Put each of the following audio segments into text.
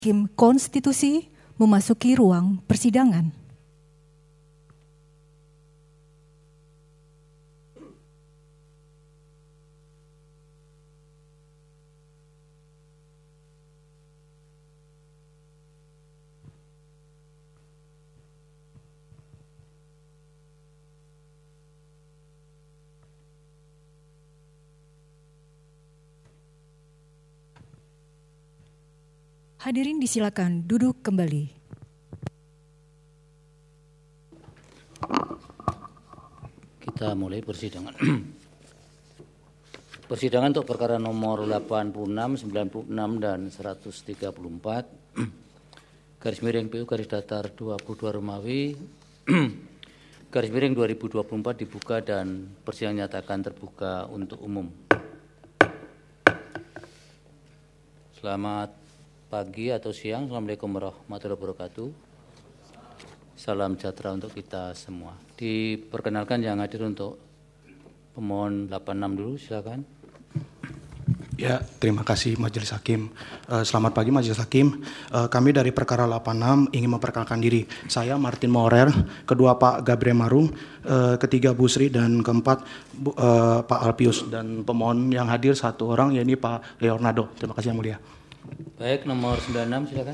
Hakim Konstitusi memasuki ruang persidangan. Hadirin disilakan duduk kembali. Kita mulai persidangan. Persidangan untuk perkara nomor 86, 96 dan 134 garis miring PU garis datar 22 Romawi garis miring 2024 dibuka dan persidangan nyatakan terbuka untuk umum. Selamat pagi atau siang. Assalamualaikum warahmatullahi wabarakatuh. Salam sejahtera untuk kita semua. Diperkenalkan yang hadir untuk pemohon 86 dulu, silakan. Ya, terima kasih Majelis Hakim. Selamat pagi Majelis Hakim. Kami dari perkara 86 ingin memperkenalkan diri. Saya Martin Maurer, kedua Pak Gabriel Marung, ketiga Bu Sri, dan keempat Pak Alpius. Dan pemohon yang hadir satu orang, yaitu Pak Leonardo. Terima kasih yang mulia. Baik, nomor 96 silakan.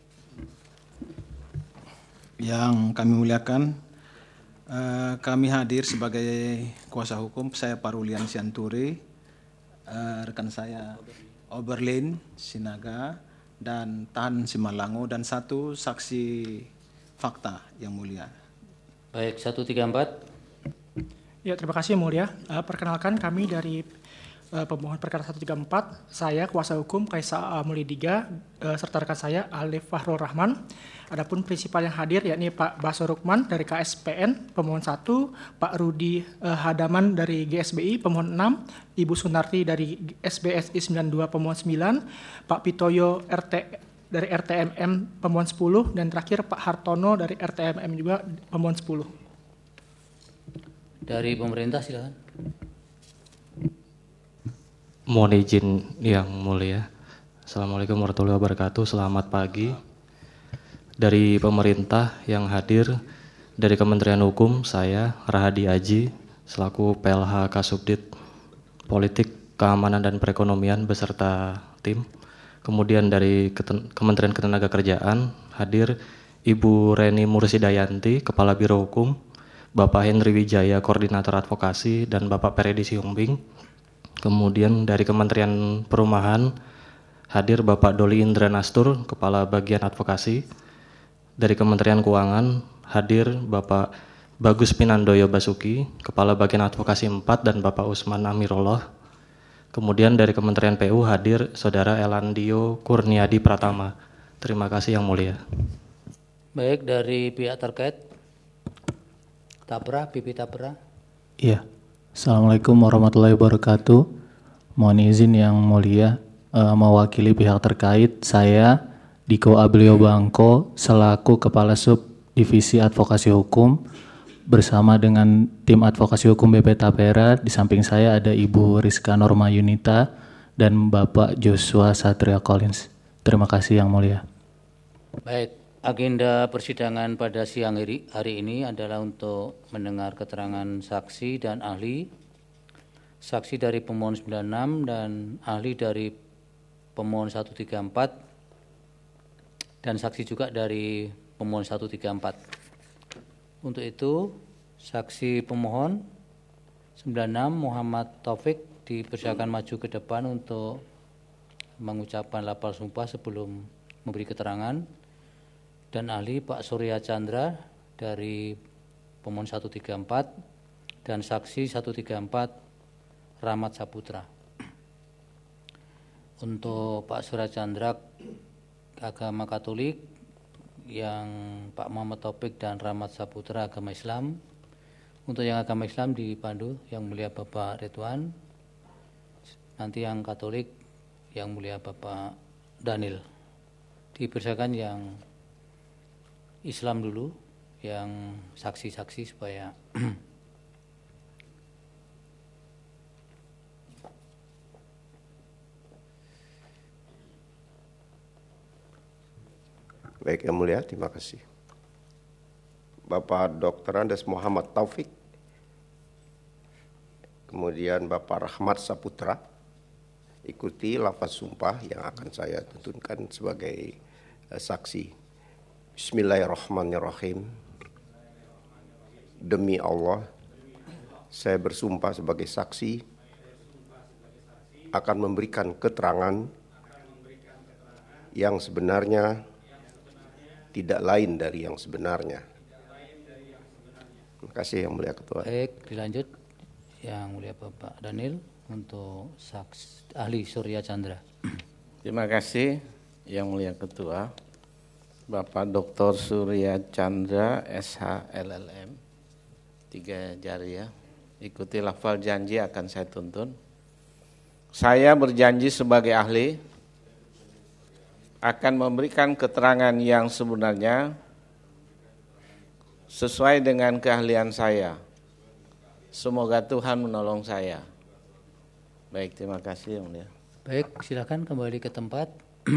Yang kami muliakan, kami hadir sebagai kuasa hukum. Saya Parulian Sianturi, rekan saya Oberlin Sinaga dan Tan Simalango, dan satu saksi fakta yang mulia. Baik, 134. Ya, terima kasih yang mulia. Perkenalkan kami dari pemohon perkara 134, saya kuasa hukum Kaisa Mulidiga, serta rekan saya Alif Fahrul Rahman. Adapun prinsipal yang hadir yakni Pak Baso Rukman dari KSPN pemohon 1, Pak Rudi Hadaman dari GSBI pemohon 6, Ibu Sunarti dari SBSI 92 pemohon 9, Pak Pitoyo dari RTMM pemohon 10, dan terakhir Pak Hartono dari RTMM juga pemohon 10. Dari pemerintah silakan. Mohon izin yang mulia. Assalamualaikum warahmatullahi wabarakatuh. Selamat pagi. Dari pemerintah yang hadir, dari Kementerian Hukum, saya Rahadi Aji, selaku PLH Kasubdit Politik, Keamanan dan Perekonomian beserta tim. Kemudian dari Kementerian Ketenagakerjaan hadir Ibu Reni Mursidayanti, Kepala Biro Hukum, Bapak Henry Wijaya, Koordinator Advokasi, dan Bapak Peredi Sihombing. Kemudian dari Kementerian Perumahan hadir Bapak Doli Indra Nastur, Kepala Bagian Advokasi. Dari Kementerian Keuangan hadir Bapak Bagus Pinandoyo Basuki, Kepala Bagian Advokasi 4, dan Bapak Usman Amirullah. Kemudian dari Kementerian PU hadir Saudara Elandio Kurniadi Pratama. Terima kasih yang mulia. Baik, dari pihak terkait, Tapra, Pipi Tapra. Iya. Assalamualaikum warahmatullahi wabarakatuh. Mohon izin yang mulia, mewakili pihak terkait, saya Diko Ablio Bangko selaku Kepala Sub Divisi Advokasi Hukum bersama dengan tim advokasi hukum BP Tapera. Di samping saya ada Ibu Rizka Norma Yunita dan Bapak Joshua Satria Collins. Terima kasih yang mulia. Baik, agenda persidangan pada siang hari ini adalah untuk mendengar keterangan saksi dan ahli. Saksi dari pemohon 96 dan ahli dari pemohon 134 dan saksi juga dari pemohon 134. Untuk itu, saksi pemohon 96 Muhammad Taufik dipersilakan maju ke depan untuk mengucapkan lafal sumpah sebelum memberi keterangan. Dan ahli Pak Surya Chandra dari pemohon 134 dan saksi 134 Rahmat Saputra. Untuk Pak Surya Chandra agama Katolik, yang Pak Muhammad Taufik dan Rahmat Saputra agama Islam. Untuk yang agama Islam dipandu yang mulia Bapak Ridwan. Nanti yang Katolik yang mulia Bapak Daniel. Dipersilakan yang Islam dulu, yang saksi-saksi supaya Baik, Yang Mulia, terima kasih. Bapak Dr. Andes Muhammad Taufik, kemudian Bapak Rahmat Saputra, ikuti lafaz sumpah yang akan saya tuntunkan sebagai saksi. Bismillahirrahmanirrahim. Demi Allah, saya bersumpah sebagai saksi akan memberikan keterangan yang sebenarnya tidak lain dari yang sebenarnya. Terima kasih Yang Mulia Ketua. Baik, dilanjut Yang Mulia Bapak Daniel untuk saksi ahli Surya Chandra. Terima kasih Yang Mulia Ketua. Bapak Dr. Surya Chandra SH LLM 3 jari ya. Ikuti lafal janji akan saya tuntun. Saya berjanji sebagai ahli akan memberikan keterangan yang sebenarnya sesuai dengan keahlian saya. Semoga Tuhan menolong saya. Baik, terima kasih Yang Mulia. Baik, silakan kembali ke tempat.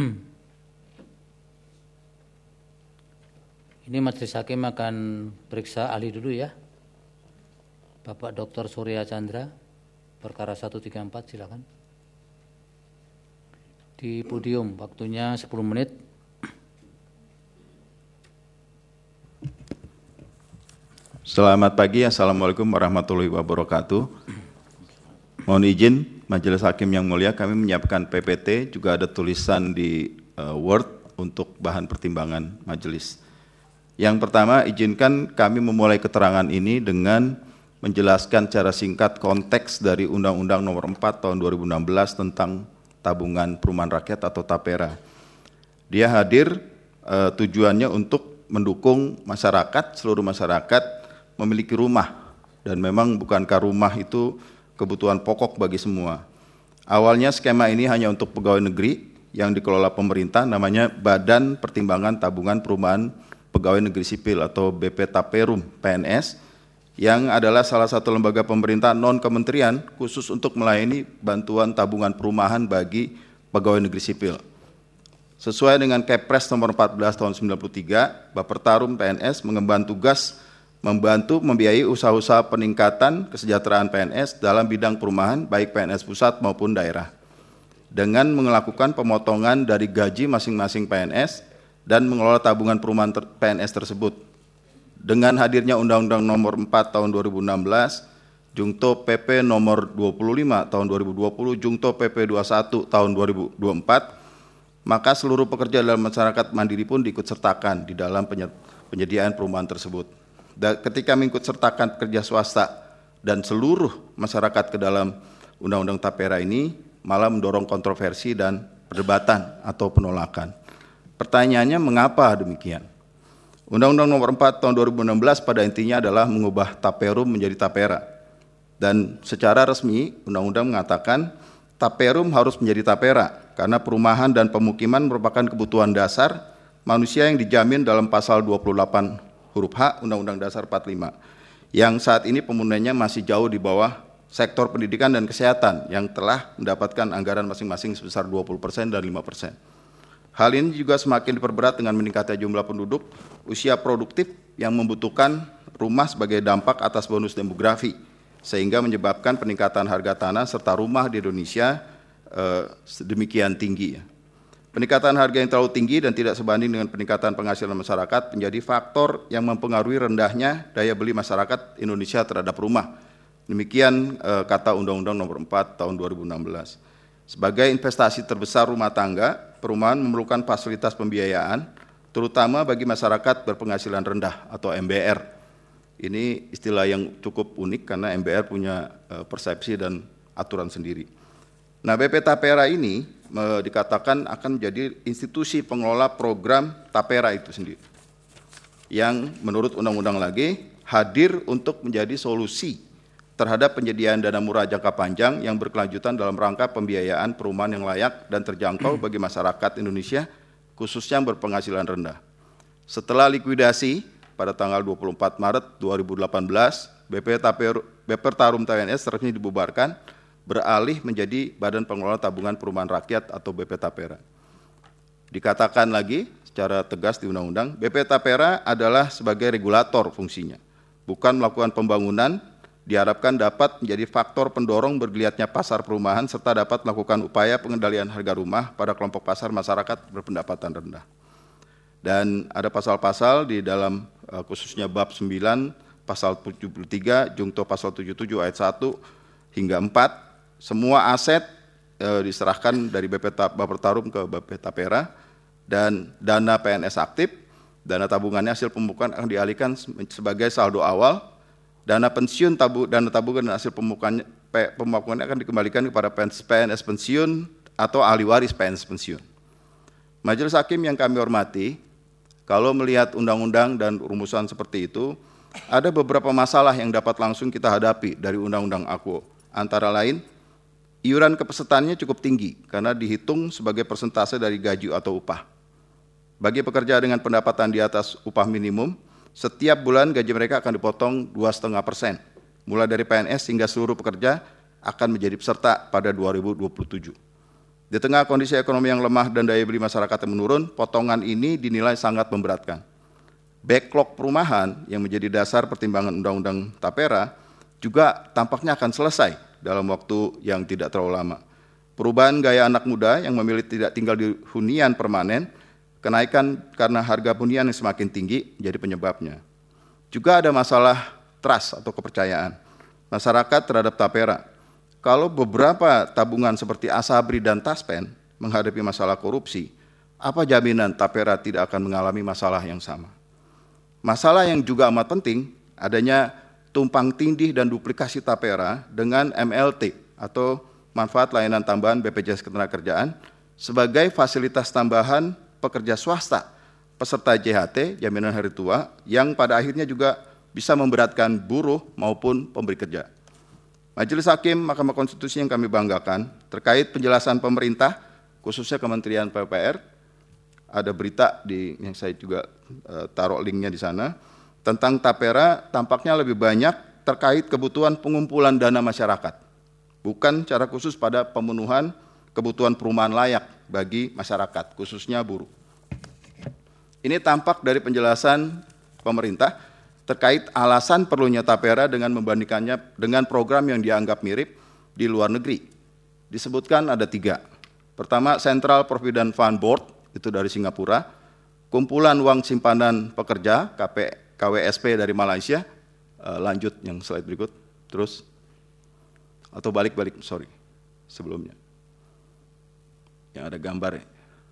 Ini Majelis Hakim akan periksa ahli dulu ya. Bapak Dr. Surya Chandra, perkara 134, silakan. Di podium, waktunya 10 menit. Selamat pagi, Assalamualaikum warahmatullahi wabarakatuh. Mohon izin Majelis Hakim yang mulia, kami menyiapkan PPT, juga ada tulisan di Word untuk bahan pertimbangan majelis. Yang pertama, izinkan kami memulai keterangan ini dengan menjelaskan secara singkat konteks dari Undang-Undang Nomor 4 Tahun 2016 tentang Tabungan Perumahan Rakyat atau TAPERA. Dia hadir tujuannya untuk mendukung masyarakat, seluruh masyarakat memiliki rumah, dan memang bukankah rumah itu kebutuhan pokok bagi semua. Awalnya skema ini hanya untuk pegawai negeri yang dikelola pemerintah, namanya Badan Pertimbangan Tabungan Perumahan Pegawai Negeri Sipil atau BPTaperum PNS, yang adalah salah satu lembaga pemerintah non-kementerian khusus untuk melayani bantuan tabungan perumahan bagi pegawai negeri sipil. Sesuai dengan Kepres nomor 14 tahun 93, Bappertarum PNS mengemban tugas membantu membiayai usaha-usaha peningkatan kesejahteraan PNS dalam bidang perumahan baik PNS pusat maupun daerah, dengan melakukan pemotongan dari gaji masing-masing PNS dan mengelola tabungan perumahan PNS tersebut. Dengan hadirnya Undang-Undang Nomor 4 Tahun 2016, Jungto PP Nomor 25 Tahun 2020, Jungto PP 21 Tahun 2024, maka seluruh pekerja dalam masyarakat mandiri pun diikutsertakan di dalam penyediaan perumahan tersebut. Dan ketika mengikutsertakan pekerja swasta dan seluruh masyarakat ke dalam Undang-Undang TAPERA ini, malah mendorong kontroversi dan perdebatan atau penolakan. Pertanyaannya, mengapa demikian? Undang-Undang Nomor 4 Tahun 2016 pada intinya adalah mengubah Taperum menjadi Tapera. Dan secara resmi Undang-Undang mengatakan Taperum harus menjadi Tapera karena perumahan dan pemukiman merupakan kebutuhan dasar manusia yang dijamin dalam pasal 28 huruf H Undang-Undang Dasar 45, yang saat ini pemenuhannya masih jauh di bawah sektor pendidikan dan kesehatan yang telah mendapatkan anggaran masing-masing sebesar 20% dan 5%. Hal ini juga semakin diperberat dengan meningkatnya jumlah penduduk usia produktif yang membutuhkan rumah sebagai dampak atas bonus demografi, sehingga menyebabkan peningkatan harga tanah serta rumah di Indonesia sedemikian tinggi. Peningkatan harga yang terlalu tinggi dan tidak sebanding dengan peningkatan penghasilan masyarakat menjadi faktor yang mempengaruhi rendahnya daya beli masyarakat Indonesia terhadap rumah. Demikian kata Undang-Undang Nomor 4 Tahun 2016. Sebagai investasi terbesar rumah tangga, perumahan memerlukan fasilitas pembiayaan, terutama bagi masyarakat berpenghasilan rendah atau MBR. Ini istilah yang cukup unik karena MBR punya persepsi dan aturan sendiri. Nah, BP Tapera ini dikatakan akan menjadi institusi pengelola program Tapera itu sendiri, yang menurut undang-undang lagi hadir untuk menjadi solusi terhadap penyediaan dana murah jangka panjang yang berkelanjutan dalam rangka pembiayaan perumahan yang layak dan terjangkau bagi masyarakat Indonesia, khususnya yang berpenghasilan rendah. Setelah likuidasi pada tanggal 24 Maret 2018, Bappertarum PNS resmi dibubarkan, beralih menjadi Badan Pengelola Tabungan Perumahan Rakyat atau BP Tapera. Dikatakan lagi secara tegas di undang-undang, BP Tapera adalah sebagai regulator fungsinya, bukan melakukan pembangunan, diharapkan dapat menjadi faktor pendorong bergeliatnya pasar perumahan serta dapat melakukan upaya pengendalian harga rumah pada kelompok pasar masyarakat berpendapatan rendah. Dan ada pasal-pasal di dalam khususnya bab 9, pasal 73, jungto pasal 77 ayat 1 hingga 4, semua aset diserahkan dari Bappertarum ke BP Tapera, dan dana PNS aktif, dana tabungannya hasil pembukuan akan dialihkan sebagai saldo awal, dana pensiun dana tabungan dan hasil pembukuannya akan dikembalikan kepada PNS pensiun atau ahli waris PNS pensiun. Majelis Hakim yang kami hormati, kalau melihat undang-undang dan rumusan seperti itu, ada beberapa masalah yang dapat langsung kita hadapi dari undang-undang AKWO. Antara lain, iuran kepesertaannya cukup tinggi karena dihitung sebagai persentase dari gaji atau upah. Bagi pekerja dengan pendapatan di atas upah minimum, setiap bulan gaji mereka akan dipotong 2,5%, mulai dari PNS hingga seluruh pekerja akan menjadi peserta pada 2027. Di tengah kondisi ekonomi yang lemah dan daya beli masyarakat yang menurun, potongan ini dinilai sangat memberatkan. Backlog perumahan yang menjadi dasar pertimbangan Undang-Undang Tapera juga tampaknya akan selesai dalam waktu yang tidak terlalu lama. Perubahan gaya anak muda yang memilih tidak tinggal di hunian permanen, kenaikan karena harga hunian yang semakin tinggi jadi penyebabnya. Juga ada masalah trust atau kepercayaan masyarakat terhadap Tapera. Kalau beberapa tabungan seperti Asabri dan Taspen menghadapi masalah korupsi, apa jaminan Tapera tidak akan mengalami masalah yang sama? Masalah yang juga amat penting, adanya tumpang tindih dan duplikasi Tapera dengan MLT atau manfaat layanan tambahan BPJS Ketenagakerjaan sebagai fasilitas tambahan pekerja swasta peserta JHT, jaminan hari tua, yang pada akhirnya juga bisa memberatkan buruh maupun pemberi kerja. Majelis Hakim Mahkamah Konstitusi yang kami banggakan terkait penjelasan pemerintah, khususnya Kementerian PUPR, ada berita yang saya juga taruh linknya di sana, tentang Tapera tampaknya lebih banyak terkait kebutuhan pengumpulan dana masyarakat, bukan secara khusus pada pemenuhan kebutuhan perumahan layak bagi masyarakat, khususnya buruh. Ini tampak dari penjelasan pemerintah terkait alasan perlunya Tapera dengan membandingkannya dengan program yang dianggap mirip di luar negeri. Disebutkan ada 3. Pertama, Central Provident Fund Board, itu dari Singapura, kumpulan uang simpanan pekerja, KWSP dari Malaysia, lanjut yang slide berikut, terus, atau balik, sebelumnya. Yang ada gambar.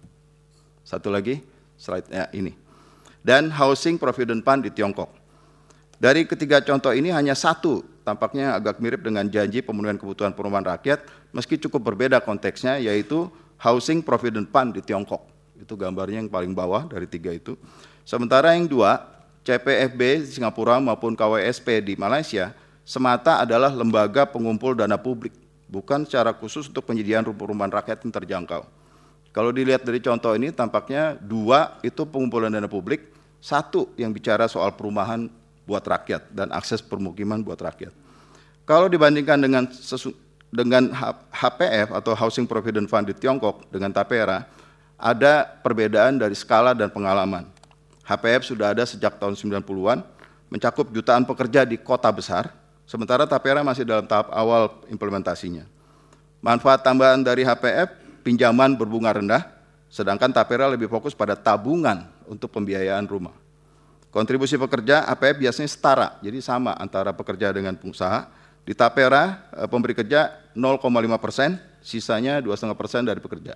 Satu lagi, slide-nya ini. Dan Housing Provident Fund di Tiongkok. Dari ketiga contoh ini hanya satu, tampaknya agak mirip dengan janji pemenuhan kebutuhan perumahan rakyat, meski cukup berbeda konteksnya, yaitu Housing Provident Fund di Tiongkok. Itu gambarnya yang paling bawah dari 3 itu. Sementara yang 2, CPFB di Singapura maupun KWSP di Malaysia semata adalah lembaga pengumpul dana publik, bukan secara khusus untuk penyediaan perumahan rakyat yang terjangkau. Kalau dilihat dari contoh ini, tampaknya 2 itu pengumpulan dana publik, 1 yang bicara soal perumahan buat rakyat dan akses permukiman buat rakyat. Kalau dibandingkan dengan HPF atau Housing Provident Fund di Tiongkok dengan Tapera, ada perbedaan dari skala dan pengalaman. HPF sudah ada sejak tahun 90-an, mencakup jutaan pekerja di kota besar, sementara Tapera masih dalam tahap awal implementasinya. Manfaat tambahan dari HPF, pinjaman berbunga rendah, sedangkan Tapera lebih fokus pada tabungan untuk pembiayaan rumah. Kontribusi pekerja HPF biasanya setara, jadi sama antara pekerja dengan pengusaha. Di Tapera, pemberi kerja 0,5%, sisanya 2,5% dari pekerja.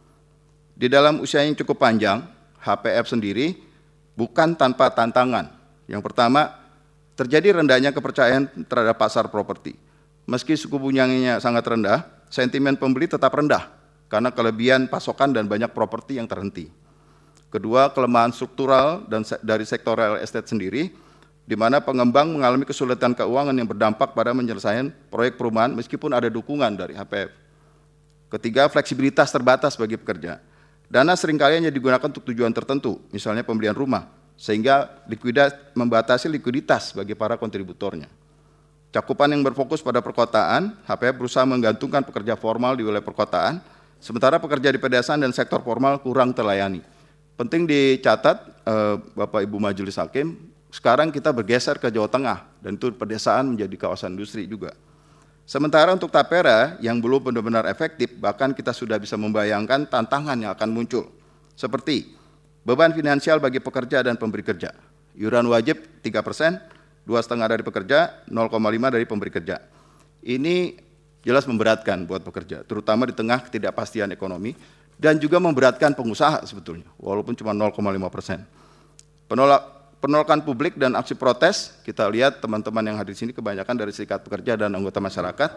Di dalam usia yang cukup panjang, HPF sendiri bukan tanpa tantangan. Yang pertama, terjadi rendahnya kepercayaan terhadap pasar properti. Meski suku bunganya sangat rendah, sentimen pembeli tetap rendah karena kelebihan pasokan dan banyak properti yang terhenti. Kedua, kelemahan struktural dan dari sektor real estate sendiri, di mana pengembang mengalami kesulitan keuangan yang berdampak pada penyelesaian proyek perumahan meskipun ada dukungan dari HPF. Ketiga, fleksibilitas terbatas bagi pekerja. Dana seringkali hanya digunakan untuk tujuan tertentu, misalnya pembelian rumah, sehingga membatasi likuiditas bagi para kontributornya. Cakupan yang berfokus pada perkotaan, HPF berusaha menggantungkan pekerja formal di wilayah perkotaan, sementara pekerja di pedesaan dan sektor formal kurang terlayani. Penting dicatat, Bapak Ibu Majelis Hakim, sekarang kita bergeser ke Jawa Tengah, dan itu pedesaan menjadi kawasan industri juga. Sementara untuk Tapera yang belum benar-benar efektif, bahkan kita sudah bisa membayangkan tantangan yang akan muncul. Seperti beban finansial bagi pekerja dan pemberi kerja. Iuran wajib 3%, 2,5% dari pekerja, 0,5% dari pemberi kerja. Ini jelas memberatkan buat pekerja, terutama di tengah ketidakpastian ekonomi, dan juga memberatkan pengusaha sebetulnya, walaupun cuma 0,5%. Penolakan publik dan aksi protes, kita lihat teman-teman yang hadir di sini kebanyakan dari serikat pekerja dan anggota masyarakat,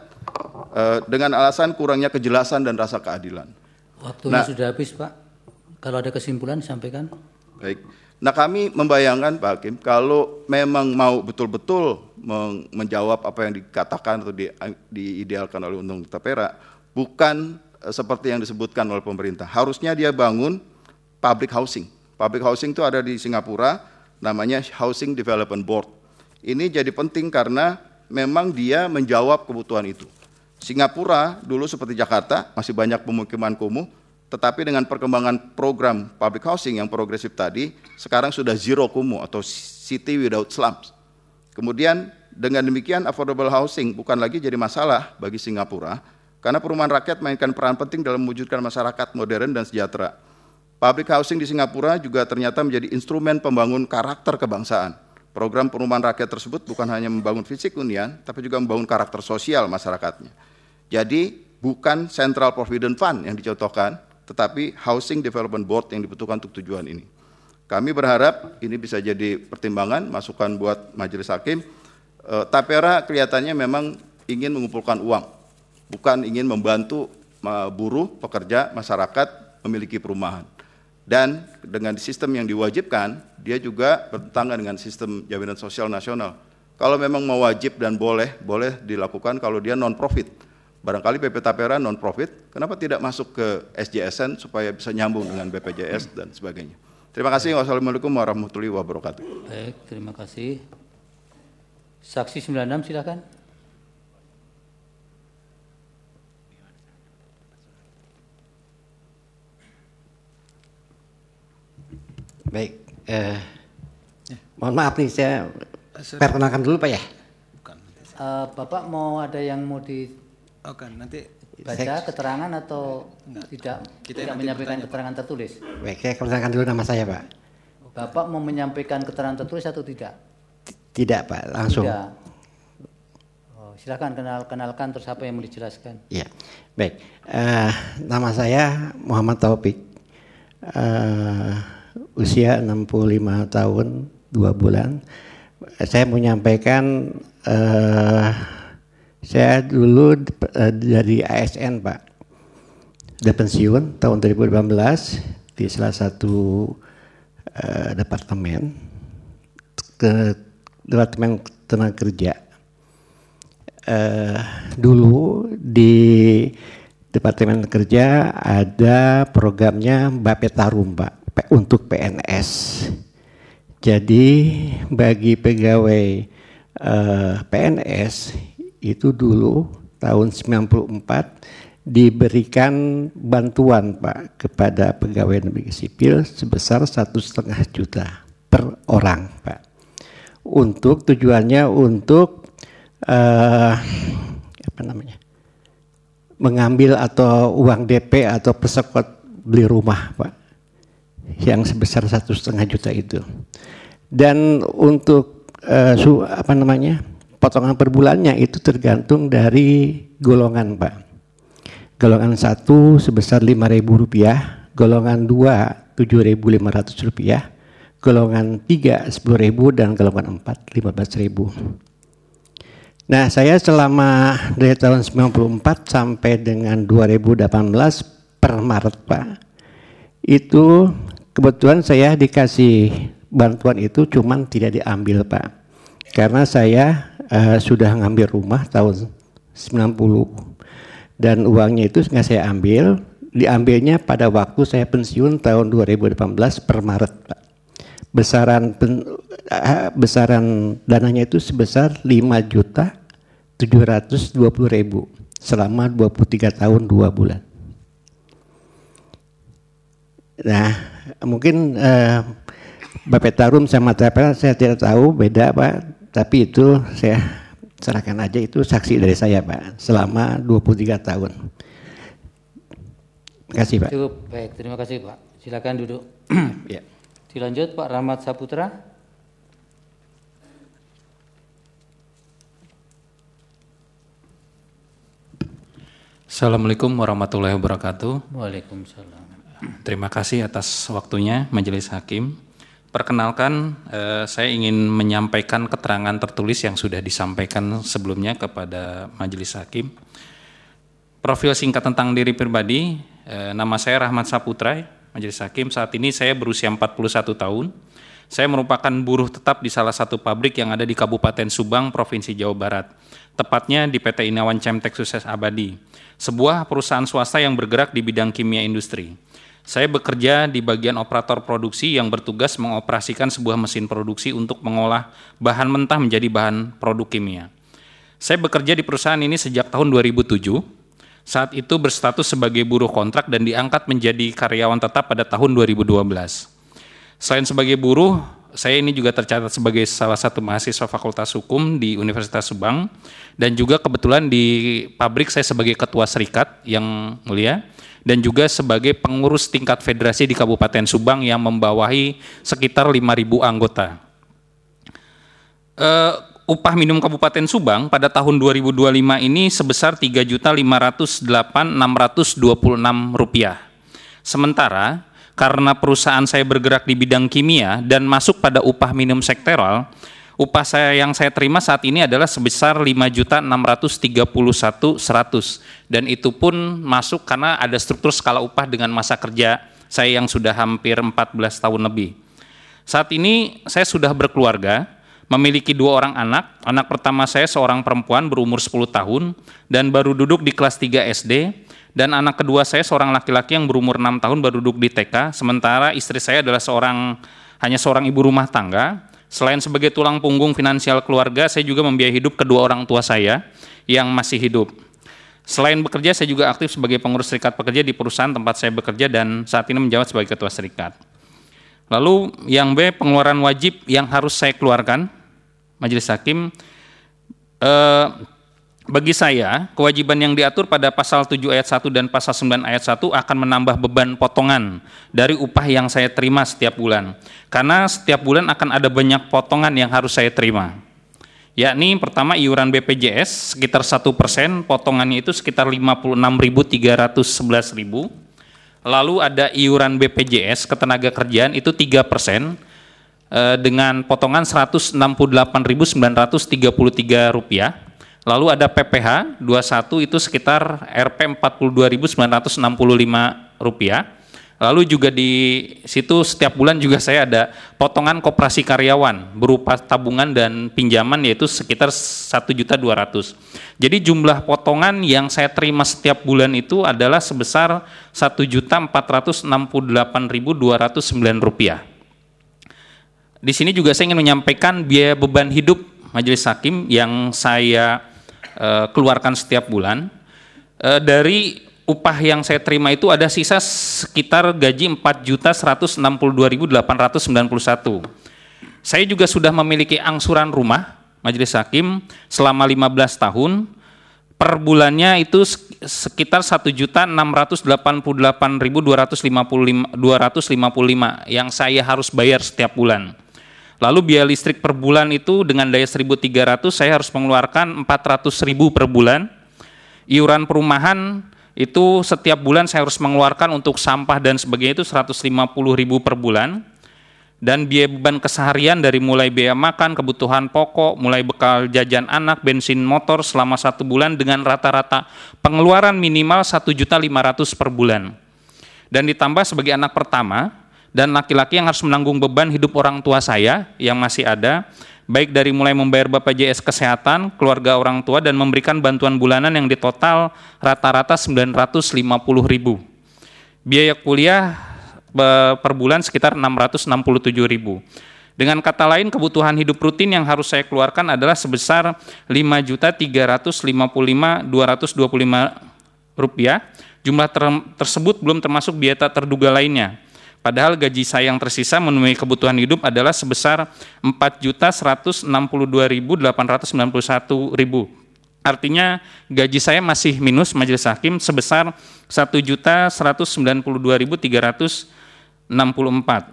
dengan alasan kurangnya kejelasan dan rasa keadilan. Waktunya sudah habis, Pak. Kalau ada kesimpulan, sampaikan. Baik. Nah, kami membayangkan, Pak Hakim, kalau memang mau betul-betul menjawab apa yang dikatakan atau diidealkan oleh Undang-Undang Tapera, bukan seperti yang disebutkan oleh pemerintah. Harusnya dia bangun public housing. Public housing itu ada di Singapura, namanya Housing Development Board. Ini jadi penting karena memang dia menjawab kebutuhan itu. Singapura dulu seperti Jakarta, masih banyak pemukiman kumuh, tetapi dengan perkembangan program public housing yang progresif tadi, sekarang sudah zero kumuh atau city without slums. Kemudian dengan demikian affordable housing bukan lagi jadi masalah bagi Singapura, karena perumahan rakyat mainkan peran penting dalam mewujudkan masyarakat modern dan sejahtera. Public housing di Singapura juga ternyata menjadi instrumen pembangun karakter kebangsaan. Program perumahan rakyat tersebut bukan hanya membangun fisik hunian, tapi juga membangun karakter sosial masyarakatnya. Jadi bukan Central Provident Fund yang dicontohkan, tetapi Housing Development Board yang dibutuhkan untuk tujuan ini. Kami berharap ini bisa jadi pertimbangan, masukan buat Majelis Hakim. Tapera kelihatannya memang ingin mengumpulkan uang, bukan ingin membantu buruh, pekerja, masyarakat memiliki perumahan. Dan dengan sistem yang diwajibkan, dia juga bertentangan dengan sistem jaminan sosial nasional. Kalau memang mau wajib dan boleh dilakukan kalau dia non-profit. Barangkali BP Tapera non-profit, kenapa tidak masuk ke SJSN supaya bisa nyambung dengan BPJS dan sebagainya. Terima kasih. Wassalamualaikum warahmatullahi wabarakatuh. Baik, terima kasih. Saksi 96 silakan. Baik, mohon maaf nih, saya perkenalkan dulu Pak ya. Bapak mau ada yang mau nanti baca keterangan atau tidak menyampaikan keterangan tertulis? Baik, saya perkenalkan dulu nama saya Pak. Bapak mau menyampaikan keterangan tertulis atau tidak? Tidak Pak, langsung. Tidak. Silakan kenalkan terus apa yang mau dijelaskan. Iya, baik. Nama saya Muhammad Taufik. Usia 65 tahun 2 bulan. Saya menyampaikan saya dulu dari ASN Pak. Sudah pensiun tahun 2018 di salah satu departemen tenaga kerja. Dulu di Departemen Kerja ada programnya Bapetarum Pak, untuk PNS. Jadi bagi pegawai PNS itu dulu tahun 94 diberikan bantuan Pak kepada pegawai negeri sipil sebesar 1,5 juta per orang Pak. Untuk tujuannya untuk mengambil atau uang DP atau persekot beli rumah Pak, yang sebesar 1,5 juta itu. Dan untuk potongan per bulannya itu tergantung dari golongan Pak. Golongan 1 sebesar Rp5.000, golongan 2 Rp7.500, golongan 3 Rp10.000 dan golongan 4 Rp15.000. Nah, saya selama dari tahun 94 sampai dengan 2018 per Maret Pak, itu kebetulan saya dikasih bantuan itu cuman tidak diambil Pak. Karena saya sudah ngambil rumah tahun 90 dan uangnya itu nggak saya ambil, diambilnya pada waktu saya pensiun tahun 2018 per Maret Pak. Besaran dananya itu sebesar 5.720.000 selama 23 tahun 2 bulan. Nah, mungkin Bapak Tarum sama TPL saya tidak tahu beda Pak, tapi itu saya serahkan aja, itu saksi dari saya Pak selama 23 tahun. Terima kasih Pak. Cukup, baik, terima kasih Pak. Silakan duduk. Ya. Dilanjut Pak Rahmat Saputra. Assalamualaikum warahmatullahi wabarakatuh. Waalaikumsalam. Terima kasih atas waktunya Majelis Hakim. Perkenalkan, saya ingin menyampaikan keterangan tertulis yang sudah disampaikan sebelumnya kepada Majelis Hakim. Profil singkat tentang diri pribadi, nama saya Rahmat Saputra, Majelis Hakim. Saat ini saya berusia 41 tahun. Saya merupakan buruh tetap di salah satu pabrik yang ada di Kabupaten Subang, Provinsi Jawa Barat. Tepatnya di PT Inawan Chemtek Sukses Abadi, sebuah perusahaan swasta yang bergerak di bidang kimia industri. Saya bekerja di bagian operator produksi yang bertugas mengoperasikan sebuah mesin produksi untuk mengolah bahan mentah menjadi bahan produk kimia. Saya bekerja di perusahaan ini sejak tahun 2007. Saat itu berstatus sebagai buruh kontrak dan diangkat menjadi karyawan tetap pada tahun 2012. Selain sebagai buruh, saya ini juga tercatat sebagai salah satu mahasiswa Fakultas Hukum di Universitas Subang, dan juga kebetulan di pabrik saya sebagai ketua serikat yang mulia, dan juga sebagai pengurus tingkat federasi di Kabupaten Subang yang membawahi sekitar 5.000 anggota. Upah minimum Kabupaten Subang pada tahun 2025 ini sebesar Rp3.508.626. Sementara karena perusahaan saya bergerak di bidang kimia dan masuk pada upah minimum sektoral, upah saya yang saya terima saat ini adalah sebesar Rp5.631.100, dan itu pun masuk karena ada struktur skala upah dengan masa kerja saya yang sudah hampir 14 tahun lebih. Saat ini saya sudah berkeluarga, memiliki 2 orang anak. Anak pertama saya seorang perempuan berumur 10 tahun dan baru duduk di kelas 3 SD. Dan anak kedua saya seorang laki-laki yang berumur 6 tahun baru duduk di TK, sementara istri saya adalah hanya seorang ibu rumah tangga. Selain sebagai tulang punggung finansial keluarga, saya juga membiayai hidup kedua orang tua saya yang masih hidup. Selain bekerja, saya juga aktif sebagai pengurus serikat pekerja di perusahaan tempat saya bekerja dan saat ini menjabat sebagai ketua serikat. Lalu yang B, pengeluaran wajib yang harus saya keluarkan, Majelis Hakim, bagi saya, kewajiban yang diatur pada pasal 7 ayat 1 dan pasal 9 ayat 1 akan menambah beban potongan dari upah yang saya terima setiap bulan. Karena setiap bulan akan ada banyak potongan yang harus saya terima. Yakni pertama iuran BPJS sekitar 1%, potongannya itu sekitar 56.311.000. Lalu ada iuran BPJS ketenagakerjaan itu 3%, dengan potongan Rp168.933. Lalu ada PPH 21 itu sekitar Rp 42.965. Lalu juga di situ setiap bulan juga saya ada potongan koperasi karyawan berupa tabungan dan pinjaman yaitu sekitar 1.200.000. Jadi jumlah potongan yang saya terima setiap bulan itu adalah sebesar Rp1.468.209. Di sini juga saya ingin menyampaikan biaya beban hidup Majelis Hakim yang saya keluarkan setiap bulan. Dari upah yang saya terima itu ada sisa sekitar gaji Rp4.162.891. Saya juga sudah memiliki angsuran rumah Majelis Hakim selama 15 tahun. Per bulannya itu sekitar Rp1.688.255 yang saya harus bayar setiap bulan. Lalu biaya listrik per bulan itu dengan daya 1.300 saya harus mengeluarkan 400.000 per bulan. Iuran perumahan itu setiap bulan saya harus mengeluarkan untuk sampah dan sebagainya itu 150.000 per bulan. Dan biaya beban keseharian dari mulai biaya makan, kebutuhan pokok, mulai bekal jajan anak, bensin motor selama 1 bulan dengan rata-rata pengeluaran minimal 1.500.000 per bulan. Dan ditambah sebagai anak pertama dan laki-laki yang harus menanggung beban hidup orang tua saya yang masih ada, baik dari mulai membayar BPJS Kesehatan, keluarga orang tua, dan memberikan bantuan bulanan yang ditotal rata-rata 950.000. Biaya kuliah per bulan sekitar 667.000. Dengan kata lain, kebutuhan hidup rutin yang harus saya keluarkan adalah sebesar Rp5.355.225. Jumlah tersebut belum termasuk biaya tak terduga lainnya. Padahal gaji saya yang tersisa memenuhi kebutuhan hidup adalah sebesar 4.162.891.000. Artinya gaji saya masih minus Majelis Hakim sebesar 1.192.364.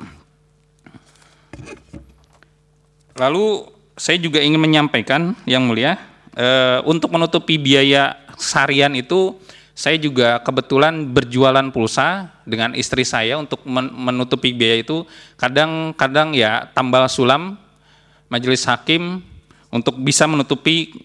Lalu saya juga ingin menyampaikan Yang Mulia, untuk menutupi biaya harian itu saya juga kebetulan berjualan pulsa dengan istri saya untuk menutupi biaya itu. Kadang-kadang ya tambal sulam Majelis Hakim untuk bisa menutupi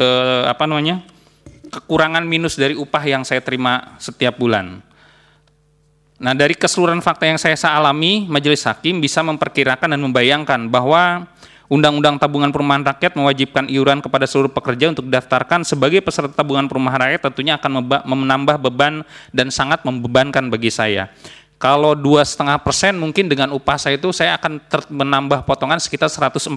kekurangan minus dari upah yang saya terima setiap bulan. Nah, dari keseluruhan fakta yang saya alami, Majelis Hakim bisa memperkirakan dan membayangkan bahwa Undang-Undang Tabungan Perumahan Rakyat mewajibkan iuran kepada seluruh pekerja untuk didaftarkan sebagai peserta tabungan perumahan rakyat, tentunya akan menambah beban dan sangat membebankan bagi saya. Kalau 2,5% mungkin dengan upah saya itu saya akan menambah potongan sekitar 140.000.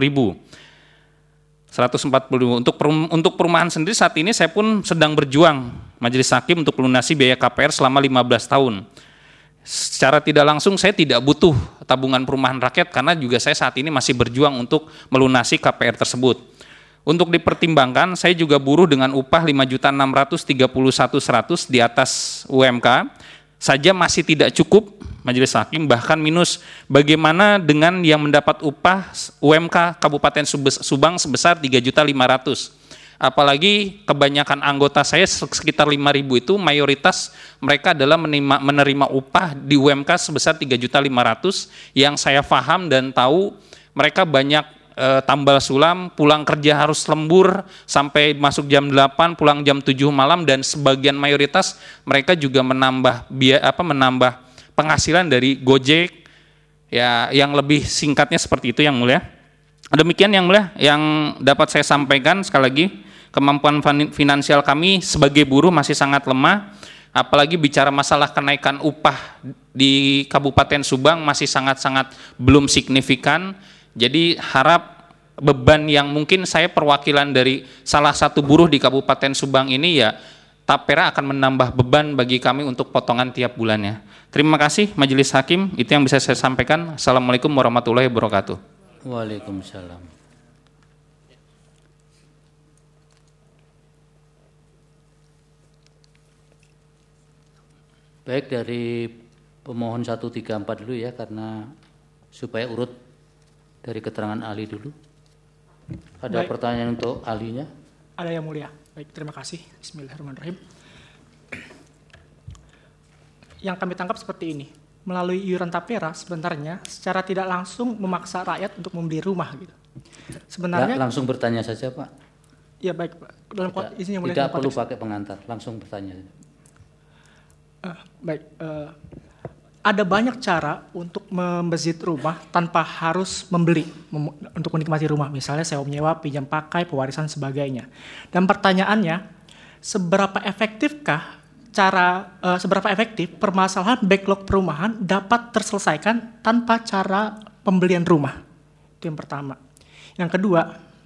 140.000. Untuk perumahan sendiri saat ini saya pun sedang berjuang Majelis Hakim untuk melunasi biaya KPR selama 15 tahun. Secara tidak langsung saya tidak butuh tabungan perumahan rakyat karena juga saya saat ini masih berjuang untuk melunasi KPR tersebut. Untuk dipertimbangkan, saya juga buruh dengan upah 5.631.100 di atas UMK, saja masih tidak cukup Majelis Hakim, bahkan minus. Bagaimana dengan yang mendapat upah UMK Kabupaten Subang sebesar 3.500.000? Apalagi kebanyakan anggota saya sekitar 5.000 itu mayoritas mereka adalah menerima upah di UMK sebesar 3.500.000 yang saya paham dan tahu mereka banyak tambal sulam, pulang kerja harus lembur sampai masuk jam 8, pulang jam 7 malam, dan sebagian mayoritas mereka juga menambah penghasilan dari Gojek ya, yang lebih singkatnya seperti itu Yang Mulia. Demikian Yang Mulia yang dapat saya sampaikan. Sekali lagi, kemampuan finansial kami sebagai buruh masih sangat lemah, apalagi bicara masalah kenaikan upah di Kabupaten Subang masih sangat-sangat belum signifikan. Jadi harap beban yang mungkin saya perwakilan dari salah satu buruh di Kabupaten Subang ini ya, Tapera akan menambah beban bagi kami untuk potongan tiap bulannya. Terima kasih Majelis Hakim, itu yang bisa saya sampaikan. Assalamualaikum warahmatullahi wabarakatuh. Waalaikumsalam. Baik, dari pemohon 134 dulu ya, karena supaya urut dari keterangan ahli dulu. Ada Baik. Pertanyaan untuk ahlinya? Ada Yang Mulia. Baik, terima kasih. Bismillahirrahmanirrahim. Yang kami tangkap seperti ini. Melalui iuran Tapera sebenarnya secara tidak langsung memaksa rakyat untuk membeli rumah gitu. Sebenarnya langsung bertanya saja Pak. Ya baik Pak. Dalam isinya Mulia. Tidak perlu pakai pengantar, langsung bertanya. Ada banyak cara untuk membezit rumah tanpa harus membeli untuk menikmati rumah, misalnya sewa menyewa, pinjam pakai, pewarisan sebagainya. Dan pertanyaannya, seberapa efektif permasalahan backlog perumahan dapat terselesaikan tanpa cara pembelian rumah? Itu yang pertama. Yang kedua,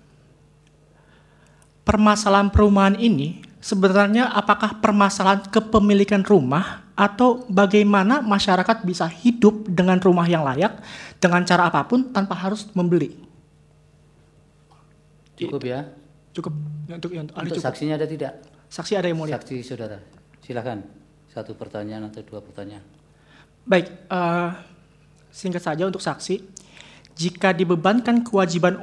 permasalahan perumahan ini sebenarnya apakah permasalahan kepemilikan rumah atau bagaimana masyarakat bisa hidup dengan rumah yang layak dengan cara apapun tanpa harus membeli? Cukup ya? Cukup. Untuk saksinya ada tidak? Saksi ada Yang Mulia. Saksi saudara, silakan. Satu pertanyaan atau dua pertanyaan. Baik, singkat saja untuk saksi. Jika dibebankan kewajiban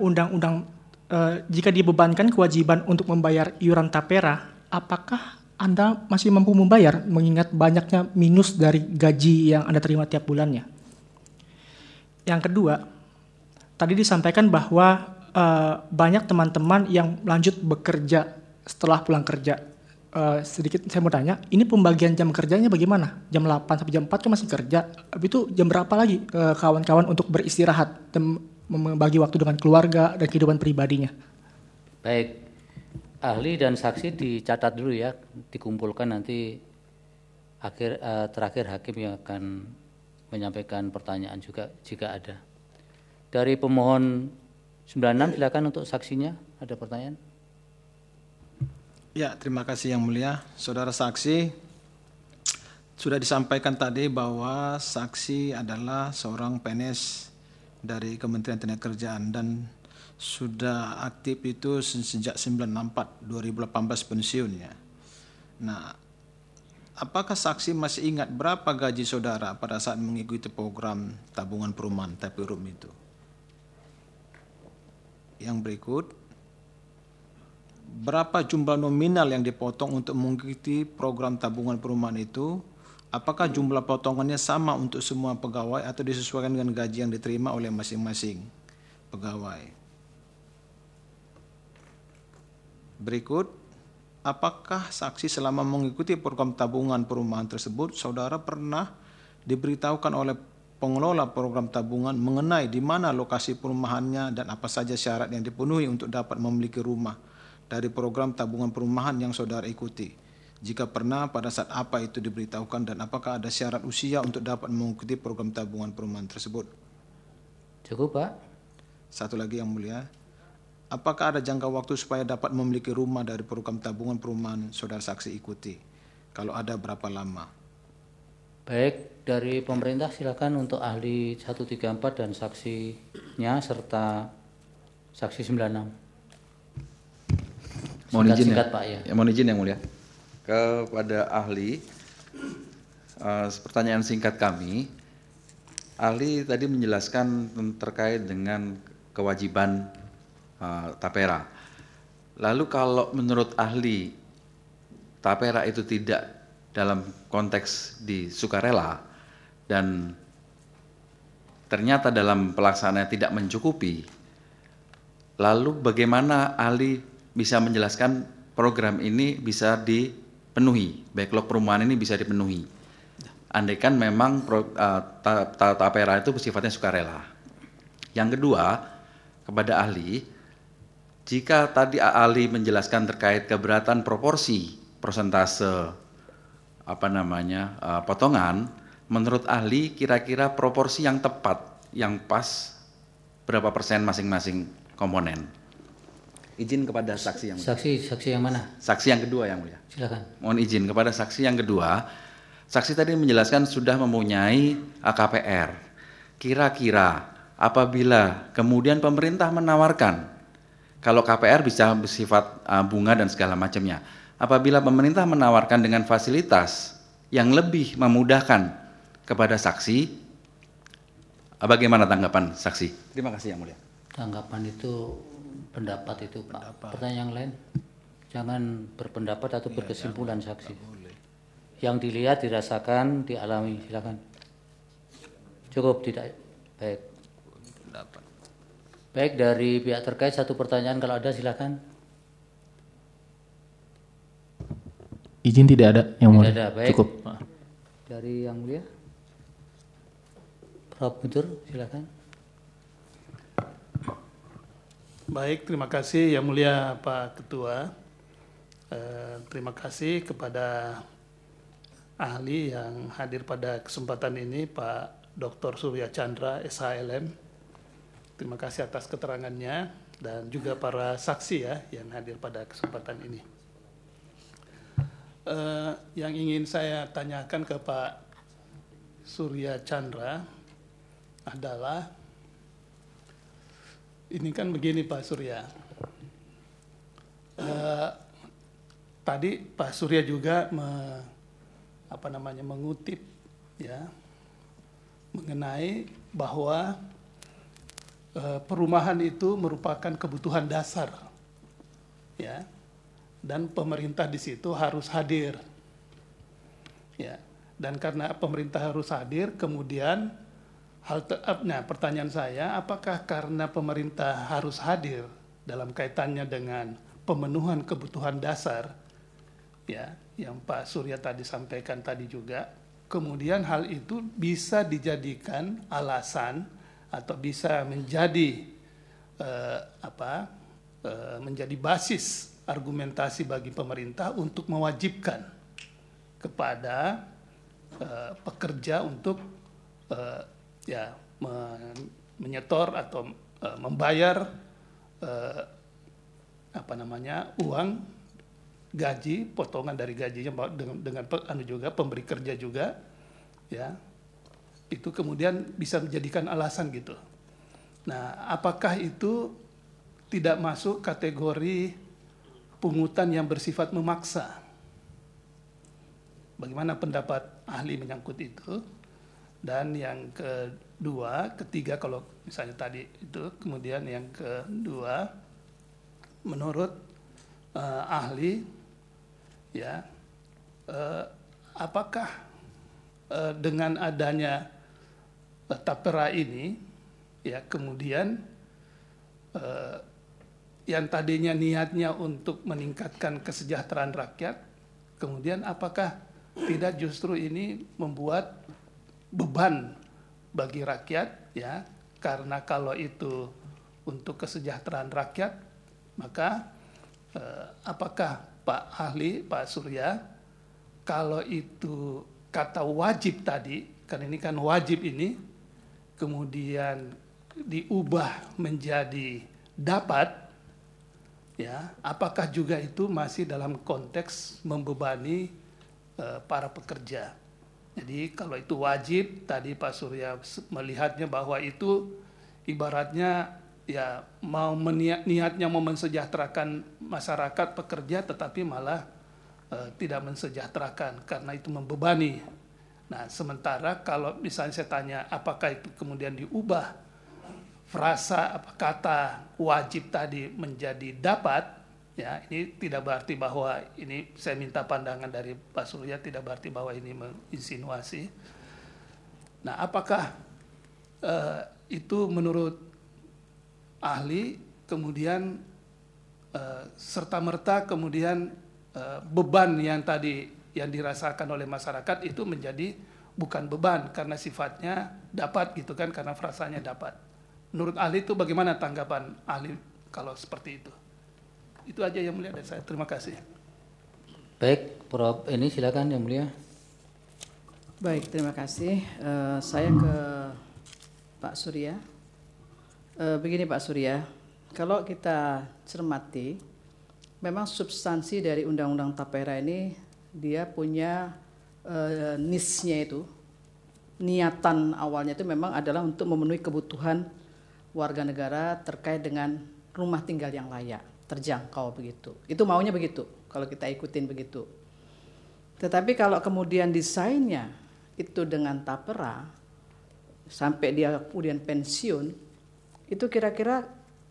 kewajiban untuk membayar iuran Tapera, apakah Anda masih mampu membayar mengingat banyaknya minus dari gaji yang Anda terima tiap bulannya? Yang kedua, tadi disampaikan bahwa banyak teman-teman yang lanjut bekerja setelah pulang kerja. Sedikit saya mau tanya, ini pembagian jam kerjanya bagaimana? Jam 8 sampai jam 4 kan masih kerja, habis itu jam berapa lagi kawan-kawan untuk beristirahat dan membagi waktu dengan keluarga dan kehidupan pribadinya? Baik. Ahli dan saksi dicatat dulu ya, dikumpulkan nanti terakhir hakim yang akan menyampaikan pertanyaan juga jika ada. Dari pemohon 96 silakan untuk saksinya, ada pertanyaan? Ya, terima kasih Yang Mulia. Saudara saksi, Sudah disampaikan tadi bahwa saksi adalah seorang PNS dari Kementerian Tenagakerjaan dan sudah aktif itu sejak 1994, 2018 pensiunnya. Nah, apakah saksi masih ingat berapa gaji saudara pada saat mengikuti program tabungan perumahan TAPIRUM itu? Yang berikut, berapa jumlah nominal yang dipotong untuk mengikuti program tabungan perumahan itu? Apakah jumlah potongannya sama untuk semua pegawai atau disesuaikan dengan gaji yang diterima oleh masing-masing pegawai? Berikut, apakah saksi selama mengikuti program tabungan perumahan tersebut, saudara pernah diberitahukan oleh pengelola program tabungan mengenai di mana lokasi perumahannya dan apa saja syarat yang dipenuhi untuk dapat memiliki rumah dari program tabungan perumahan yang saudara ikuti? Jika pernah, pada saat apa itu diberitahukan dan apakah ada syarat usia untuk dapat mengikuti program tabungan perumahan tersebut? Cukup, Pak. Satu lagi yang mulia, apakah ada jangka waktu supaya dapat memiliki rumah dari program tabungan perumahan saudara saksi ikuti? Kalau ada, berapa lama? Baik, dari pemerintah silakan untuk ahli 134 dan saksinya serta saksi 96. Mohon izin Singkat, ya, Pak, ya. Mohon izin yang mulia. Kepada ahli, pertanyaan singkat kami, ahli tadi menjelaskan terkait dengan kewajiban tapera. Lalu kalau menurut ahli tapera itu tidak dalam konteks di sukarela dan ternyata dalam pelaksanaan tidak mencukupi, lalu bagaimana ahli bisa menjelaskan program ini bisa dipenuhi, backlog perumahan ini bisa dipenuhi? Andaikan memang tapera itu sifatnya sukarela. Yang kedua, kepada ahli, jika tadi ahli menjelaskan terkait keberatan proporsi persentase potongan, menurut ahli kira-kira proporsi yang tepat, yang pas berapa persen masing-masing komponen? Izin kepada saksi yang mulia. Saksi yang mana? Saksi yang kedua yang mulia. Silakan. Mohon izin kepada saksi yang kedua. Saksi tadi menjelaskan sudah mempunyai KPR. Kira-kira apabila kemudian pemerintah menawarkan, kalau KPR bisa bersifat bunga dan segala macamnya, apabila pemerintah menawarkan dengan fasilitas yang lebih memudahkan kepada saksi, bagaimana tanggapan saksi? Terima kasih yang mulia. Tanggapan itu pendapat itu, Pak. Pertanyaan yang lain, jangan berpendapat atau berkesimpulan saksi. Yang dilihat, dirasakan, dialami, silakan. Cukup tidak? Baik. Baik, dari pihak terkait satu pertanyaan kalau ada silakan. Izin tidak ada yang mulia. Tidak ada, baik. Cukup. Dari yang mulia, Prof. Guntur, silakan. Baik, terima kasih yang mulia Pak Ketua. Terima kasih kepada ahli yang hadir pada kesempatan ini, Pak Dr. Surya Chandra, SHLM. Terima kasih atas keterangannya dan juga para saksi ya yang hadir pada kesempatan ini. Yang ingin saya tanyakan ke Pak Surya Chandra adalah, ini kan begini Pak Surya, tadi Pak Surya juga mengutip ya mengenai bahwa perumahan itu merupakan kebutuhan dasar ya, dan pemerintah di situ harus hadir ya, dan karena pemerintah harus hadir kemudian nah, pertanyaan saya, apakah karena pemerintah harus hadir dalam kaitannya dengan pemenuhan kebutuhan dasar, ya, yang Pak Surya tadi sampaikan tadi juga, kemudian hal itu bisa dijadikan alasan atau bisa menjadi menjadi basis argumentasi bagi pemerintah untuk mewajibkan kepada pekerja untuk menyetor atau membayar uang gaji, potongan dari gajinya dengan juga pemberi kerja juga, ya, itu kemudian bisa menjadikan alasan gitu. Nah, apakah itu tidak masuk kategori pungutan yang bersifat memaksa? Bagaimana pendapat ahli menyangkut itu? Dan yang ketiga kalau misalnya tadi itu, kemudian yang kedua, menurut ahli, ya, apakah dengan adanya tapera ini, ya, kemudian yang tadinya niatnya untuk meningkatkan kesejahteraan rakyat, kemudian apakah tidak justru ini membuat beban bagi rakyat, ya, karena kalau itu untuk kesejahteraan rakyat, maka apakah Pak Ahli, Pak Surya, kalau itu kata wajib tadi, kan ini kan wajib ini, kemudian diubah menjadi dapat, ya, apakah juga itu masih dalam konteks membebani para pekerja? Jadi kalau itu wajib, tadi Pak Surya melihatnya bahwa itu ibaratnya ya mau niatnya mau mensejahterakan masyarakat pekerja, tetapi malah tidak mensejahterakan karena itu membebani. Nah, sementara kalau misalnya saya tanya apakah itu kemudian diubah frasa kata wajib tadi menjadi dapat, ya, ini tidak berarti bahwa ini, saya minta pandangan dari Pak Surya, tidak berarti bahwa ini menginsinuasi. Nah, apakah itu menurut ahli kemudian serta-merta kemudian beban yang tadi yang dirasakan oleh masyarakat itu menjadi bukan beban karena sifatnya dapat gitu kan, karena frasanya dapat. Menurut ahli itu bagaimana tanggapan ahli kalau seperti itu? Itu aja yang mulia dari saya. Terima kasih. Baik, Prof. Ini silakan yang mulia. Baik, terima kasih. Saya ke Pak Surya. Begini Pak Surya, kalau kita cermati, memang substansi dari Undang-Undang Tapera ini dia punya niche-nya itu, niatan awalnya itu memang adalah untuk memenuhi kebutuhan warga negara terkait dengan rumah tinggal yang layak, terjangkau begitu. Itu maunya begitu, kalau kita ikutin begitu. Tetapi kalau kemudian desainnya itu dengan tapera, sampai dia kemudian pensiun, itu kira-kira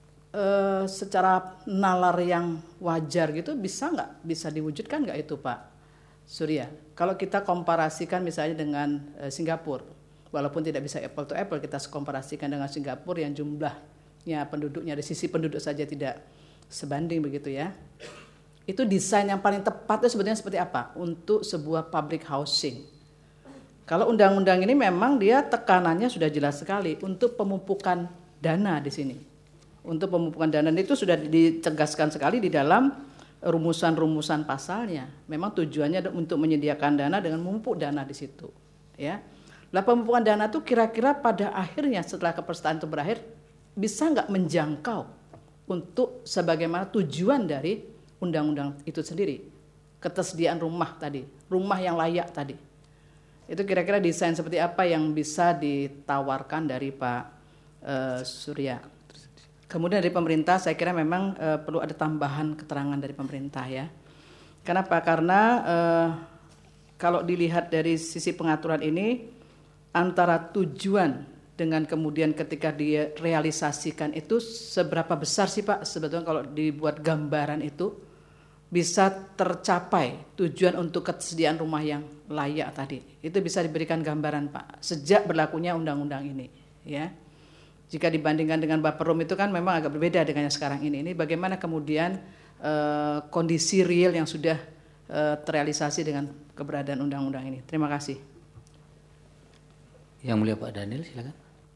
secara nalar yang wajar gitu bisa nggak, bisa diwujudkan nggak itu Pak Surya? Kalau kita komparasikan misalnya dengan Singapura, walaupun tidak bisa apple to apple, kita komparasikan dengan Singapura yang jumlahnya penduduknya dari sisi penduduk saja tidak sebanding begitu ya. Itu desain yang paling tepat itu sebetulnya seperti apa untuk sebuah public housing? Kalau undang-undang ini memang dia tekanannya sudah jelas sekali untuk pemumpukan dana di sini. Untuk pemumpukan dana itu sudah ditegaskan sekali di dalam rumusan-rumusan pasalnya. Memang tujuannya untuk menyediakan dana dengan memupuk dana di situ, ya. Lah pemumpukan dana itu kira-kira pada akhirnya setelah kepesertaan itu berakhir bisa nggak menjangkau untuk sebagaimana tujuan dari undang-undang itu sendiri, ketersediaan rumah tadi, rumah yang layak tadi. Itu kira-kira desain seperti apa yang bisa ditawarkan dari Pak Surya. Kemudian dari pemerintah saya kira memang perlu ada tambahan keterangan dari pemerintah ya. Kenapa? Karena kalau dilihat dari sisi pengaturan ini, antara tujuan dengan kemudian ketika direalisasikan itu seberapa besar sih Pak sebetulnya kalau dibuat gambaran itu bisa tercapai tujuan untuk ketersediaan rumah yang layak tadi. Itu bisa diberikan gambaran Pak sejak berlakunya undang-undang ini ya. Jika dibandingkan dengan Bapperum itu kan memang agak berbeda dengan yang sekarang ini. Ini bagaimana kemudian kondisi real yang sudah terrealisasi dengan keberadaan undang-undang ini. Terima kasih. Yang mulia Pak Daniel silakan.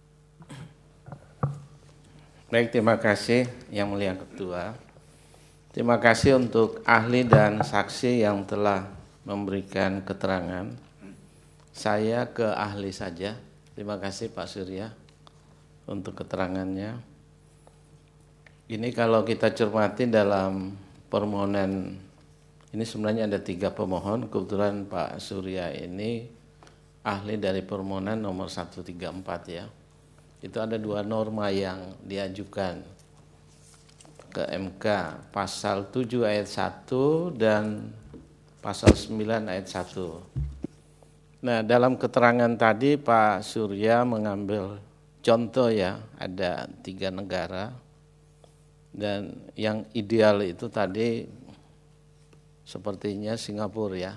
Baik, terima kasih yang mulia Ketua. Terima kasih untuk ahli dan saksi yang telah memberikan keterangan. Saya ke ahli saja. Terima kasih Pak Surya untuk keterangannya. Ini kalau kita cermati dalam permohonan Ini sebenarnya ada 3 pemohon, kebetulan Pak Surya ini ahli dari permohonan nomor 134 ya. Itu ada 2 norma yang diajukan ke MK, pasal 7 ayat 1 dan pasal 9 ayat 1. Nah, dalam keterangan tadi Pak Surya mengambil contoh ya, ada 3 negara dan yang ideal itu tadi sepertinya Singapura ya.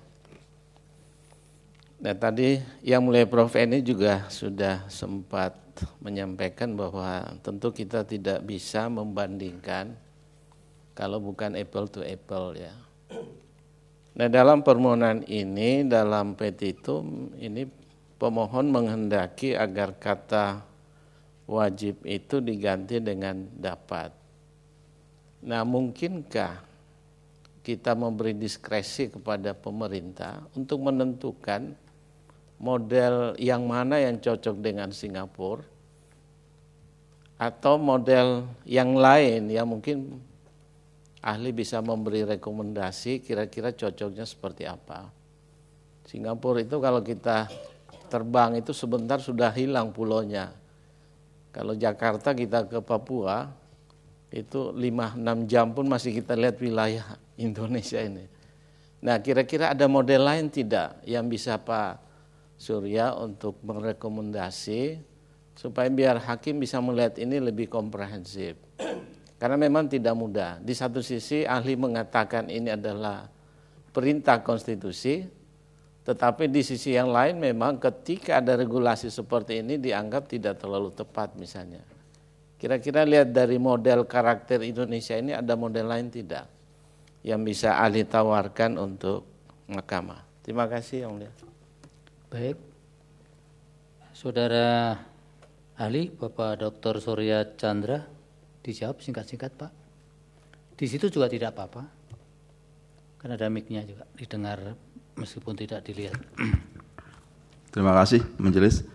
Nah, tadi yang mulai Prof. ini juga sudah sempat menyampaikan bahwa tentu kita tidak bisa membandingkan kalau bukan apple to apple ya. Nah, dalam permohonan ini, dalam petitum ini pemohon menghendaki agar kata wajib itu diganti dengan dapat. Nah, mungkinkah kita memberi diskresi kepada pemerintah untuk menentukan model yang mana yang cocok dengan Singapura atau model yang lain yang mungkin ahli bisa memberi rekomendasi kira-kira cocoknya seperti apa. Singapura itu kalau kita terbang itu sebentar sudah hilang pulaunya. Kalau Jakarta kita ke Papua itu 5-6 jam pun masih kita lihat wilayah Indonesia ini. Nah, kira-kira ada model lain tidak yang bisa Pak Surya untuk merekomendasi supaya biar hakim bisa melihat ini lebih komprehensif. Karena memang tidak mudah. Di satu sisi ahli mengatakan ini adalah perintah konstitusi, tetapi di sisi yang lain memang ketika ada regulasi seperti ini dianggap tidak terlalu tepat misalnya. Kira-kira lihat dari model karakter Indonesia ini ada model lain tidak yang bisa ahli tawarkan untuk mahkamah. Terima kasih Yang Mulia. Baik, Saudara ahli Bapak Dr. Surya Chandra, dijawab singkat-singkat Pak. Di situ juga tidak apa-apa, karena ada mic-nya juga didengar meskipun tidak dilihat. Terima kasih Majelis.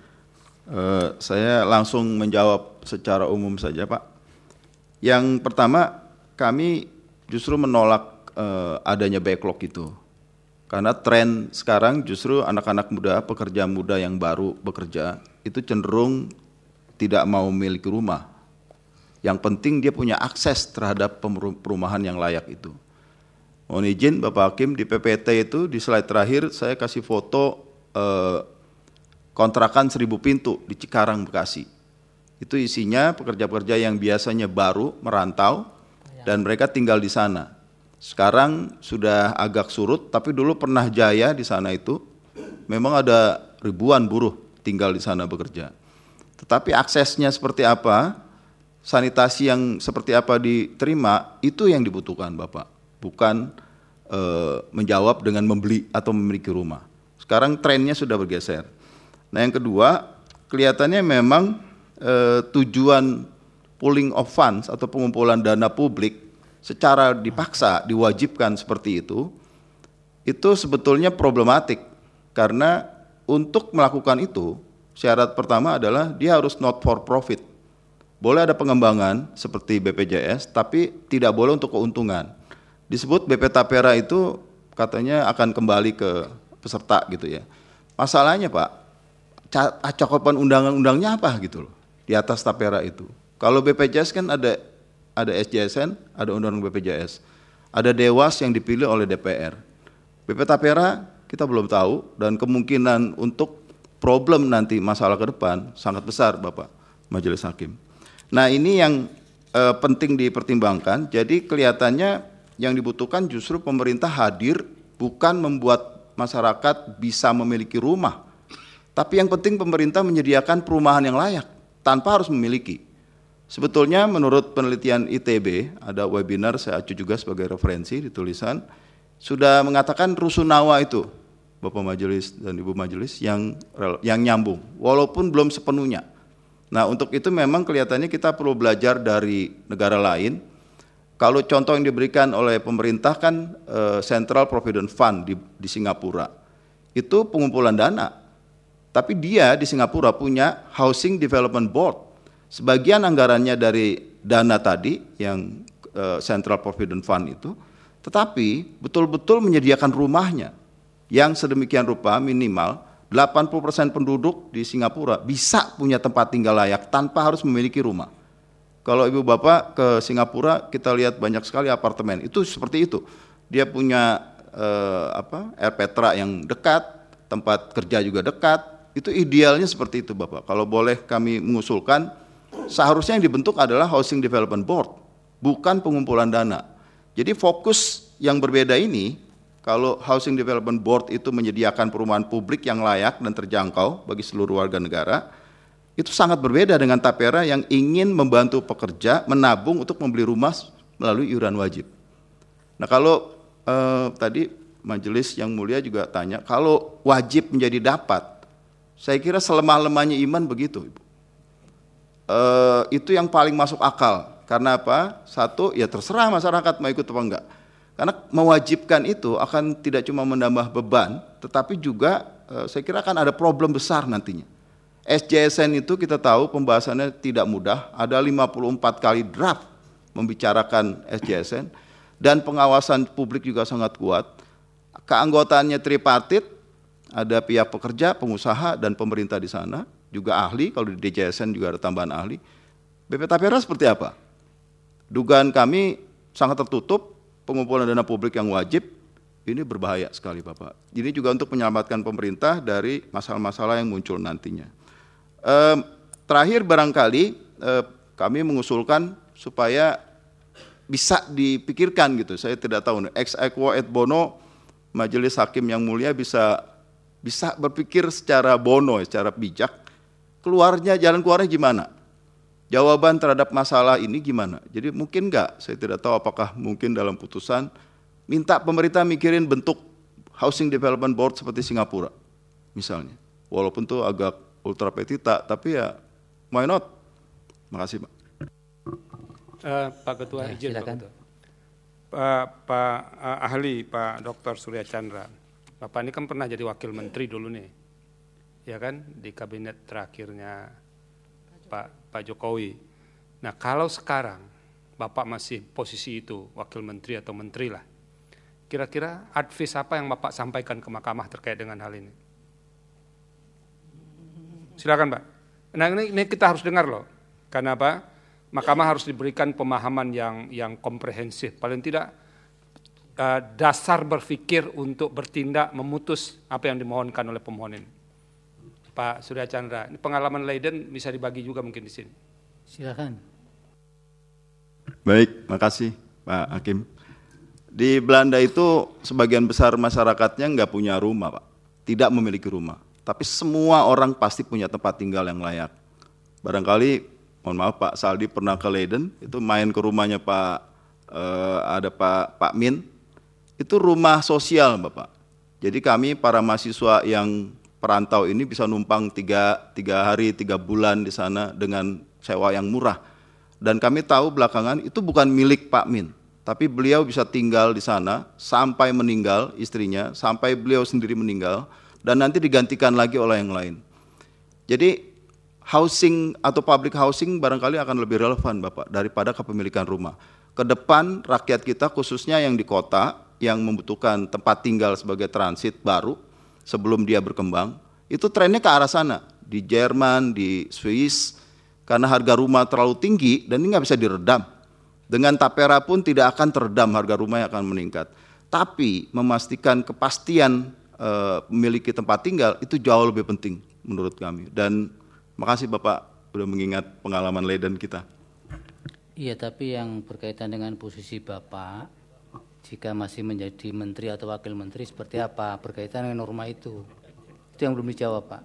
Saya langsung menjawab secara umum saja Pak. Yang pertama, kami justru menolak adanya backlog itu. Karena tren sekarang justru anak-anak muda, pekerja muda yang baru bekerja, itu cenderung tidak mau memiliki rumah. Yang penting dia punya akses terhadap perumahan yang layak itu. Mohon izin Bapak Hakim, di PPT itu di slide terakhir saya kasih foto kontrakan 1000 pintu di Cikarang, Bekasi. Itu isinya pekerja-pekerja yang biasanya baru merantau dan mereka tinggal di sana. Sekarang sudah agak surut, tapi dulu pernah jaya di sana itu. Memang ada ribuan buruh tinggal di sana bekerja. Tetapi aksesnya seperti apa, sanitasi yang seperti apa diterima, itu yang dibutuhkan Bapak. Bukan menjawab dengan membeli atau memiliki rumah. Sekarang trennya sudah bergeser. Nah yang kedua, kelihatannya memang tujuan pooling of funds atau pengumpulan dana publik secara dipaksa diwajibkan seperti itu sebetulnya problematik karena untuk melakukan itu syarat pertama adalah dia harus not for profit. Boleh ada pengembangan seperti BPJS tapi tidak boleh untuk keuntungan. Disebut BP Tapera itu katanya akan kembali ke peserta gitu ya. Masalahnya Pak, cakupan undang-undangnya apa gitu loh di atas Tapera itu. Kalau BPJS kan ada SJSN, ada undang-undang BPJS. Ada dewas yang dipilih oleh DPR. BP Tapera kita belum tahu dan kemungkinan untuk problem nanti masalah ke depan sangat besar Bapak Majelis Hakim. Nah ini yang penting dipertimbangkan. Jadi kelihatannya yang dibutuhkan justru pemerintah hadir bukan membuat masyarakat bisa memiliki rumah. Tapi yang penting pemerintah menyediakan perumahan yang layak tanpa harus memiliki. Sebetulnya menurut penelitian ITB, ada webinar saya acu juga sebagai referensi di tulisan, sudah mengatakan rusunawa itu, Bapak Majelis dan Ibu Majelis yang nyambung, walaupun belum sepenuhnya. Nah untuk itu memang kelihatannya kita perlu belajar dari negara lain. Kalau contoh yang diberikan oleh pemerintah kan Central Provident Fund di Singapura, itu pengumpulan dana. Tapi dia di Singapura punya Housing Development Board. Sebagian anggarannya dari dana tadi yang Central Provident Fund itu tetapi betul-betul menyediakan rumahnya yang sedemikian rupa minimal 80% penduduk di Singapura bisa punya tempat tinggal layak tanpa harus memiliki rumah. Kalau ibu bapak ke Singapura kita lihat banyak sekali apartemen, itu seperti itu. Dia punya air petra yang dekat, tempat kerja juga dekat, itu idealnya seperti itu bapak. Kalau boleh kami mengusulkan, seharusnya yang dibentuk adalah Housing Development Board, bukan pengumpulan dana. Jadi fokus yang berbeda ini, kalau Housing Development Board itu menyediakan perumahan publik yang layak dan terjangkau bagi seluruh warga negara, itu sangat berbeda dengan Tapera yang ingin membantu pekerja menabung untuk membeli rumah melalui iuran wajib. Nah kalau tadi majelis yang mulia juga tanya, kalau wajib menjadi dapat, saya kira selemah-lemahnya iman begitu, Ibu. Itu yang paling masuk akal. Karena apa? Satu, ya terserah masyarakat mau ikut apa enggak. Karena mewajibkan itu akan tidak cuma menambah beban, tetapi juga saya kira akan ada problem besar nantinya. SJSN itu kita tahu pembahasannya tidak mudah, ada 54 kali draft membicarakan SJSN, dan pengawasan publik juga sangat kuat. Keanggotaannya tripartit, ada pihak pekerja, pengusaha, dan pemerintah di sana, juga ahli, kalau di DJSN juga ada tambahan ahli. BP Tapera seperti apa? Dugaan kami sangat tertutup, pengumpulan dana publik yang wajib, ini berbahaya sekali Bapak. Ini juga untuk menyelamatkan pemerintah dari masalah-masalah yang muncul nantinya. Terakhir barangkali kami mengusulkan supaya bisa dipikirkan gitu, saya tidak tahu, ex aequo et bono, majelis hakim yang mulia bisa berpikir secara bono, secara bijak, jalan keluarnya gimana? Jawaban terhadap masalah ini gimana? Jadi mungkin enggak, saya tidak tahu apakah mungkin dalam putusan minta pemerintah mikirin bentuk Housing Development Board seperti Singapura misalnya. Walaupun itu agak ultra petita, tapi ya why not? Makasih Pak. Pak Ketua, ya, izin silakan. Pak Ahli, Pak Dr. Surya Chandra. Bapak ini kan pernah jadi wakil menteri dulu nih, ya kan, di kabinet terakhirnya Pak Jokowi. Nah kalau sekarang Bapak masih posisi itu, wakil menteri atau menteri lah, kira-kira advice apa yang Bapak sampaikan ke mahkamah terkait dengan hal ini? Silakan Pak. Nah ini kita harus dengar loh, karena apa? Mahkamah harus diberikan pemahaman yang komprehensif, paling tidak dasar berpikir untuk bertindak memutus apa yang dimohonkan oleh pemohon ini. Pak Surya Chandra, ini pengalaman Leiden bisa dibagi juga mungkin di sini. Silakan. Baik, makasih Pak Hakim. Di Belanda itu sebagian besar masyarakatnya nggak punya rumah Pak, tidak memiliki rumah. Tapi semua orang pasti punya tempat tinggal yang layak. Barangkali, mohon maaf Pak Saldi pernah ke Leiden, itu main ke rumahnya ada Pak Min, itu rumah sosial Bapak. Jadi kami para mahasiswa yang perantau ini bisa numpang 3 hari, 3 bulan di sana dengan sewa yang murah. Dan kami tahu belakangan itu bukan milik Pak Min, tapi beliau bisa tinggal di sana sampai meninggal istrinya, sampai beliau sendiri meninggal, dan nanti digantikan lagi oleh yang lain. Jadi housing atau public housing barangkali akan lebih relevan Bapak daripada kepemilikan rumah. Ke depan rakyat kita khususnya yang di kota yang membutuhkan tempat tinggal sebagai transit baru sebelum dia berkembang, itu trennya ke arah sana. Di Jerman, di Swiss, karena harga rumah terlalu tinggi dan ini nggak bisa diredam. Dengan Tapera pun tidak akan teredam, harga rumah yang akan meningkat. Tapi memastikan kepastian memiliki tempat tinggal itu jauh lebih penting menurut kami. Dan makasih Bapak sudah mengingat pengalaman Leiden kita. Iya, tapi yang berkaitan dengan posisi Bapak, jika masih menjadi menteri atau wakil menteri seperti apa berkaitan dengan norma itu yang belum dijawab Pak.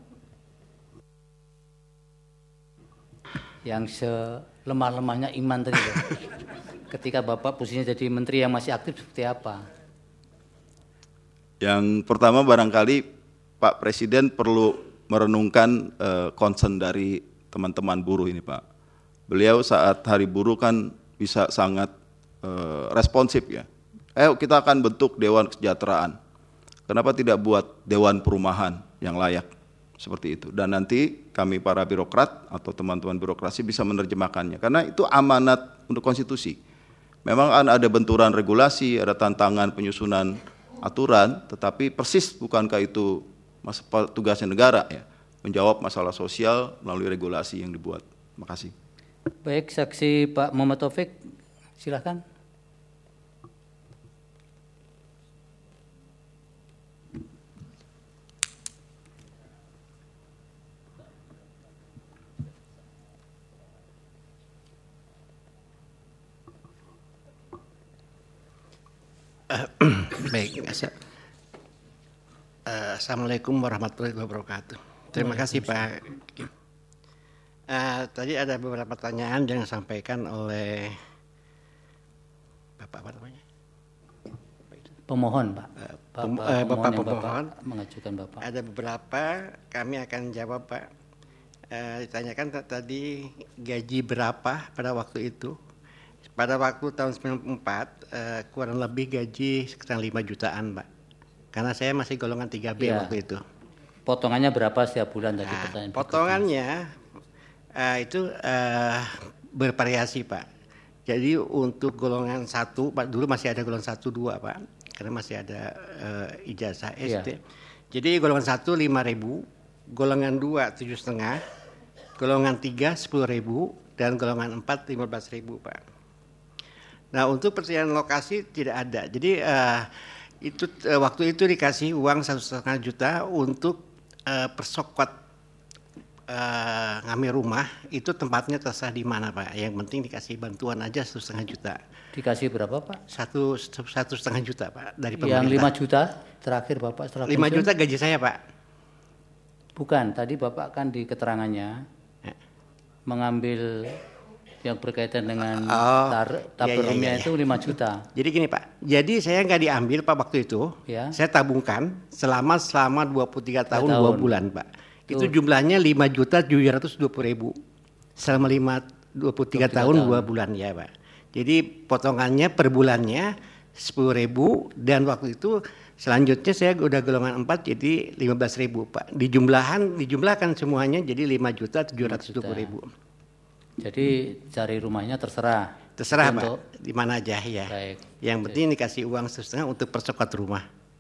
Yang selemah-lemahnya iman tadi Pak. Ketika Bapak posisinya jadi menteri yang masih aktif seperti apa? Yang pertama barangkali Pak Presiden perlu merenungkan concern dari teman-teman buruh ini Pak. Beliau saat hari buruh kan bisa sangat responsif ya. Kita akan bentuk Dewan Kesejahteraan. Kenapa tidak buat Dewan Perumahan yang layak seperti itu? Dan nanti kami para birokrat atau teman-teman birokrasi bisa menerjemahkannya. Karena itu amanat untuk konstitusi. Memang ada benturan regulasi, ada tantangan penyusunan aturan, tetapi persis bukankah itu tugasnya negara ya, menjawab masalah sosial melalui regulasi yang dibuat. Terima kasih. Baik, saksi Pak Muhammad Taufik, silakan. Baik, Assalamualaikum warahmatullahi wabarakatuh. Terima kasih Pak. Tadi ada beberapa pertanyaan yang disampaikan oleh Bapak apa namanya? Pemohon, Pak. Bapak pemohon mengajukan Bapak. Ada beberapa kami akan jawab Pak. Ditanyakan tadi gaji berapa pada waktu itu? Pada waktu tahun 94 kurang lebih gaji sekitar 5 jutaan Pak. Karena saya masih golongan 3B waktu itu. Potongannya berapa setiap bulan tadi pertanyaan? Potongannya itu bervariasi Pak. Jadi untuk golongan 1 Pak, dulu masih ada golongan 1, 2 Pak. Karena masih ada ijazah SD. Jadi golongan 1 5.000, golongan 2 7,5, golongan 3 10.000 dan golongan 4 15.000 Pak. Nah untuk persediaan lokasi tidak ada. Jadi waktu itu dikasih uang 1,5 juta untuk persokot ngambil rumah. Itu tempatnya terserah di mana Pak. Yang penting dikasih bantuan aja 1,5 juta. Dikasih berapa Pak? 1,5 juta Pak dari pemerintah. Yang 5 juta terakhir Bapak setelah 5 juta gaji saya Pak. Bukan, tadi Bapak kan di keterangannya mengambil yang berkaitan dengan tabungannya itu 5 juta. Jadi gini Pak, jadi saya nggak diambil Pak waktu itu, saya tabungkan selama 23 tahun 2 bulan Pak. Itu jumlahnya 5.720.000 selama 23 tahun 2 bulan ya Pak. Jadi potongannya per bulannya 10.000 dan waktu itu selanjutnya saya udah golongan 4 jadi 15.000 Pak. Dijumlahkan semuanya jadi 5.720.000. Jadi cari rumahnya terserah. Terserah Pak, di mana aja ya. Baik. Yang penting dikasih uang 1,5 untuk persokot rumah.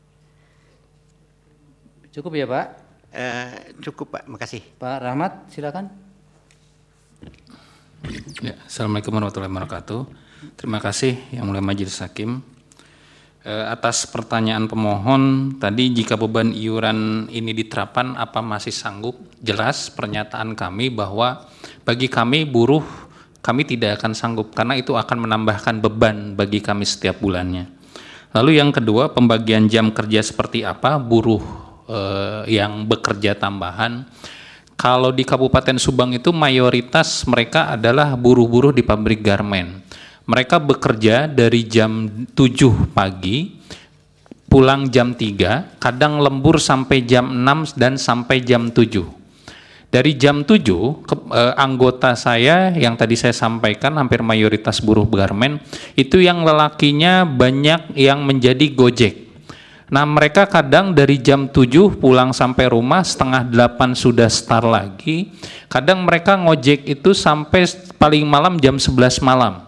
Cukup ya Pak? Cukup Pak, makasih. Pak Rahmat, silakan. Ya, Assalamualaikum warahmatullahi wabarakatuh. Terima kasih Yang Mulia Majelis Hakim. Atas pertanyaan pemohon tadi, jika beban iuran ini diterapkan apa masih sanggup? Jelas pernyataan kami bahwa bagi kami buruh kami tidak akan sanggup karena itu akan menambahkan beban bagi kami setiap bulannya. Lalu yang kedua, pembagian jam kerja seperti apa buruh yang bekerja tambahan. Kalau di Kabupaten Subang itu mayoritas mereka adalah buruh-buruh di pabrik garmen. Mereka bekerja dari jam 7 pagi, pulang jam 3, kadang lembur sampai jam 6 dan sampai jam 7. Dari jam 7, anggota saya yang tadi saya sampaikan hampir mayoritas buruh garmen, itu yang lelakinya banyak yang menjadi gojek. Nah mereka kadang dari jam 7 pulang sampai rumah, 7:30 sudah start lagi. Kadang mereka ngojek itu sampai paling malam jam 11 malam.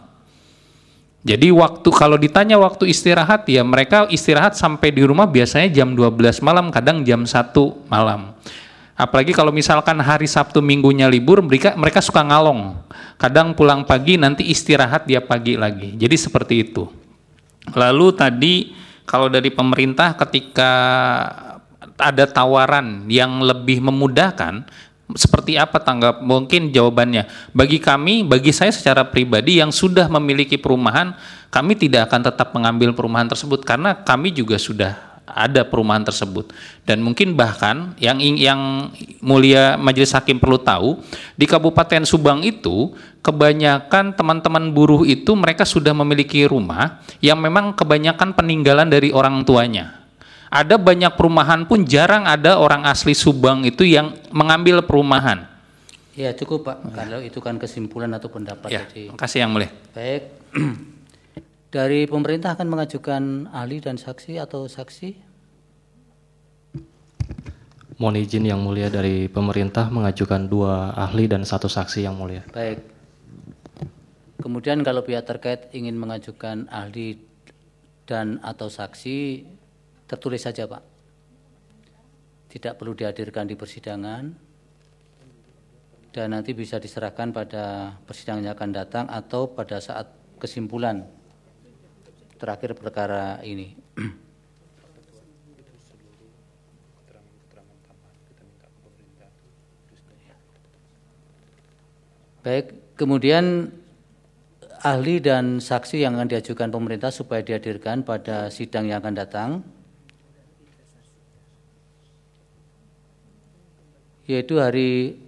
Jadi kalau ditanya waktu istirahat ya mereka istirahat sampai di rumah biasanya jam 12 malam, kadang jam 1 malam. Apalagi kalau misalkan hari Sabtu Minggunya libur, mereka suka ngalong. Kadang pulang pagi nanti istirahat dia pagi lagi. Jadi seperti itu. Lalu tadi kalau dari pemerintah ketika ada tawaran yang lebih memudahkan, seperti apa tanggap? Mungkin jawabannya bagi saya secara pribadi yang sudah memiliki perumahan, kami tidak akan tetap mengambil perumahan tersebut karena kami juga sudah ada perumahan tersebut. Dan mungkin bahkan yang Mulia Majelis Hakim perlu tahu, di Kabupaten Subang itu kebanyakan teman-teman buruh itu mereka sudah memiliki rumah yang memang kebanyakan peninggalan dari orang tuanya. Ada banyak perumahan pun jarang ada orang asli Subang itu yang mengambil perumahan. Ya cukup Pak, kalau itu kan kesimpulan atau pendapat. Ya, terima kasih Yang Mulia. Baik, dari pemerintah akan mengajukan ahli dan saksi atau saksi? Mohon izin Yang Mulia dari pemerintah mengajukan 2 ahli dan 1 saksi Yang Mulia. Baik. Kemudian kalau pihak terkait ingin mengajukan ahli dan atau saksi, tertulis saja Pak. Tidak perlu dihadirkan di persidangan dan nanti bisa diserahkan pada persidangan yang akan datang atau pada saat kesimpulan terakhir perkara ini. Baik, kemudian ahli dan saksi yang akan diajukan pemerintah supaya dihadirkan pada sidang yang akan datang, yaitu hari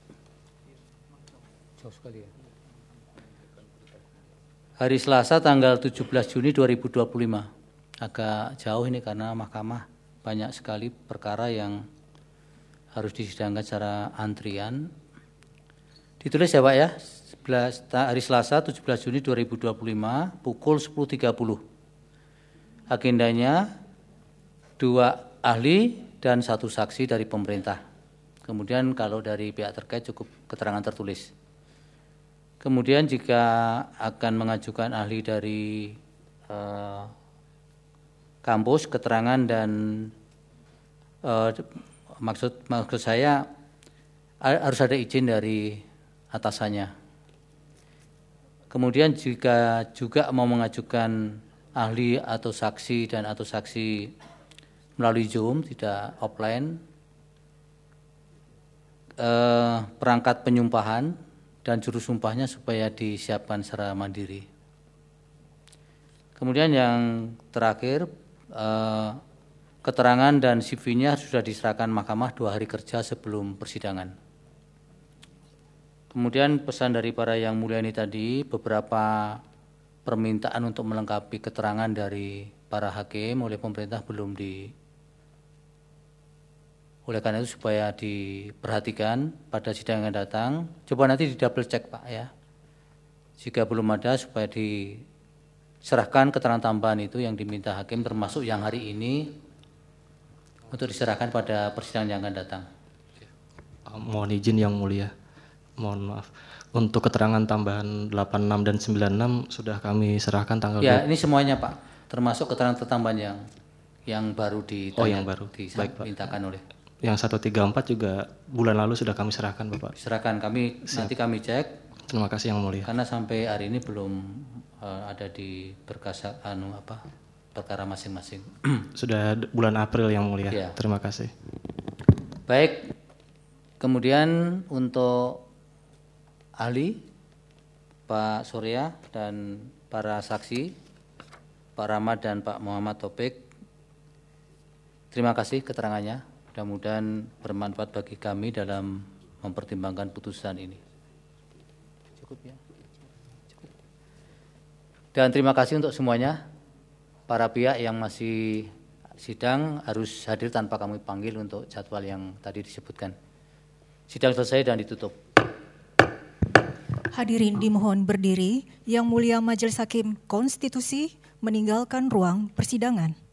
Selasa tanggal 17 Juni 2025. Agak jauh ini karena mahkamah banyak sekali perkara yang harus disidangkan secara antrian. Ditulis ya Pak ya, hari Selasa 17 Juni 2025 pukul 10.30. Agendanya 2 ahli dan 1 saksi dari pemerintah. Kemudian kalau dari pihak terkait cukup keterangan tertulis. Kemudian jika akan mengajukan ahli dari kampus, keterangan dan maksud saya harus ada izin dari atasannya. Kemudian jika juga mau mengajukan ahli atau saksi dan atau saksi melalui Zoom, tidak offline, perangkat penyumpahan dan juru sumpahnya supaya disiapkan secara mandiri. Kemudian yang terakhir, keterangan dan CV-nya sudah diserahkan mahkamah 2 hari kerja sebelum persidangan. Kemudian pesan dari para yang mulia ini tadi, beberapa permintaan untuk melengkapi keterangan dari para hakim oleh pemerintah belum oleh karena itu supaya diperhatikan pada sidang yang datang. Coba nanti di double check Pak ya. Jika belum ada supaya diserahkan keterangan tambahan itu yang diminta hakim termasuk yang hari ini untuk diserahkan pada persidangan yang akan datang. Mohon izin yang mulia. Mohon maaf. Untuk keterangan tambahan 86 dan 96 sudah kami serahkan tanggal ya, ini semuanya Pak. Termasuk keterangan tambahan yang baru yang baru. Dimintakan oleh. Yang 134 juga bulan lalu sudah kami serahkan Bapak. Serahkan nanti kami cek. Terima kasih yang mulia. Karena sampai hari ini belum ada di berkas perkara masing-masing. Sudah bulan April yang mulia. Ya. Terima kasih. Baik. Kemudian untuk ahli Pak Surya dan para saksi Pak Rahmat dan Pak Muhammad Taufik, terima kasih keterangannya. Mudah-mudahan bermanfaat bagi kami dalam mempertimbangkan putusan ini. Cukup ya. Cukup. Dan terima kasih untuk semuanya. Para pihak yang masih sidang harus hadir tanpa kami panggil untuk jadwal yang tadi disebutkan. Sidang selesai dan ditutup. Hadirin dimohon berdiri. Yang mulia Majelis Hakim Konstitusi meninggalkan ruang persidangan.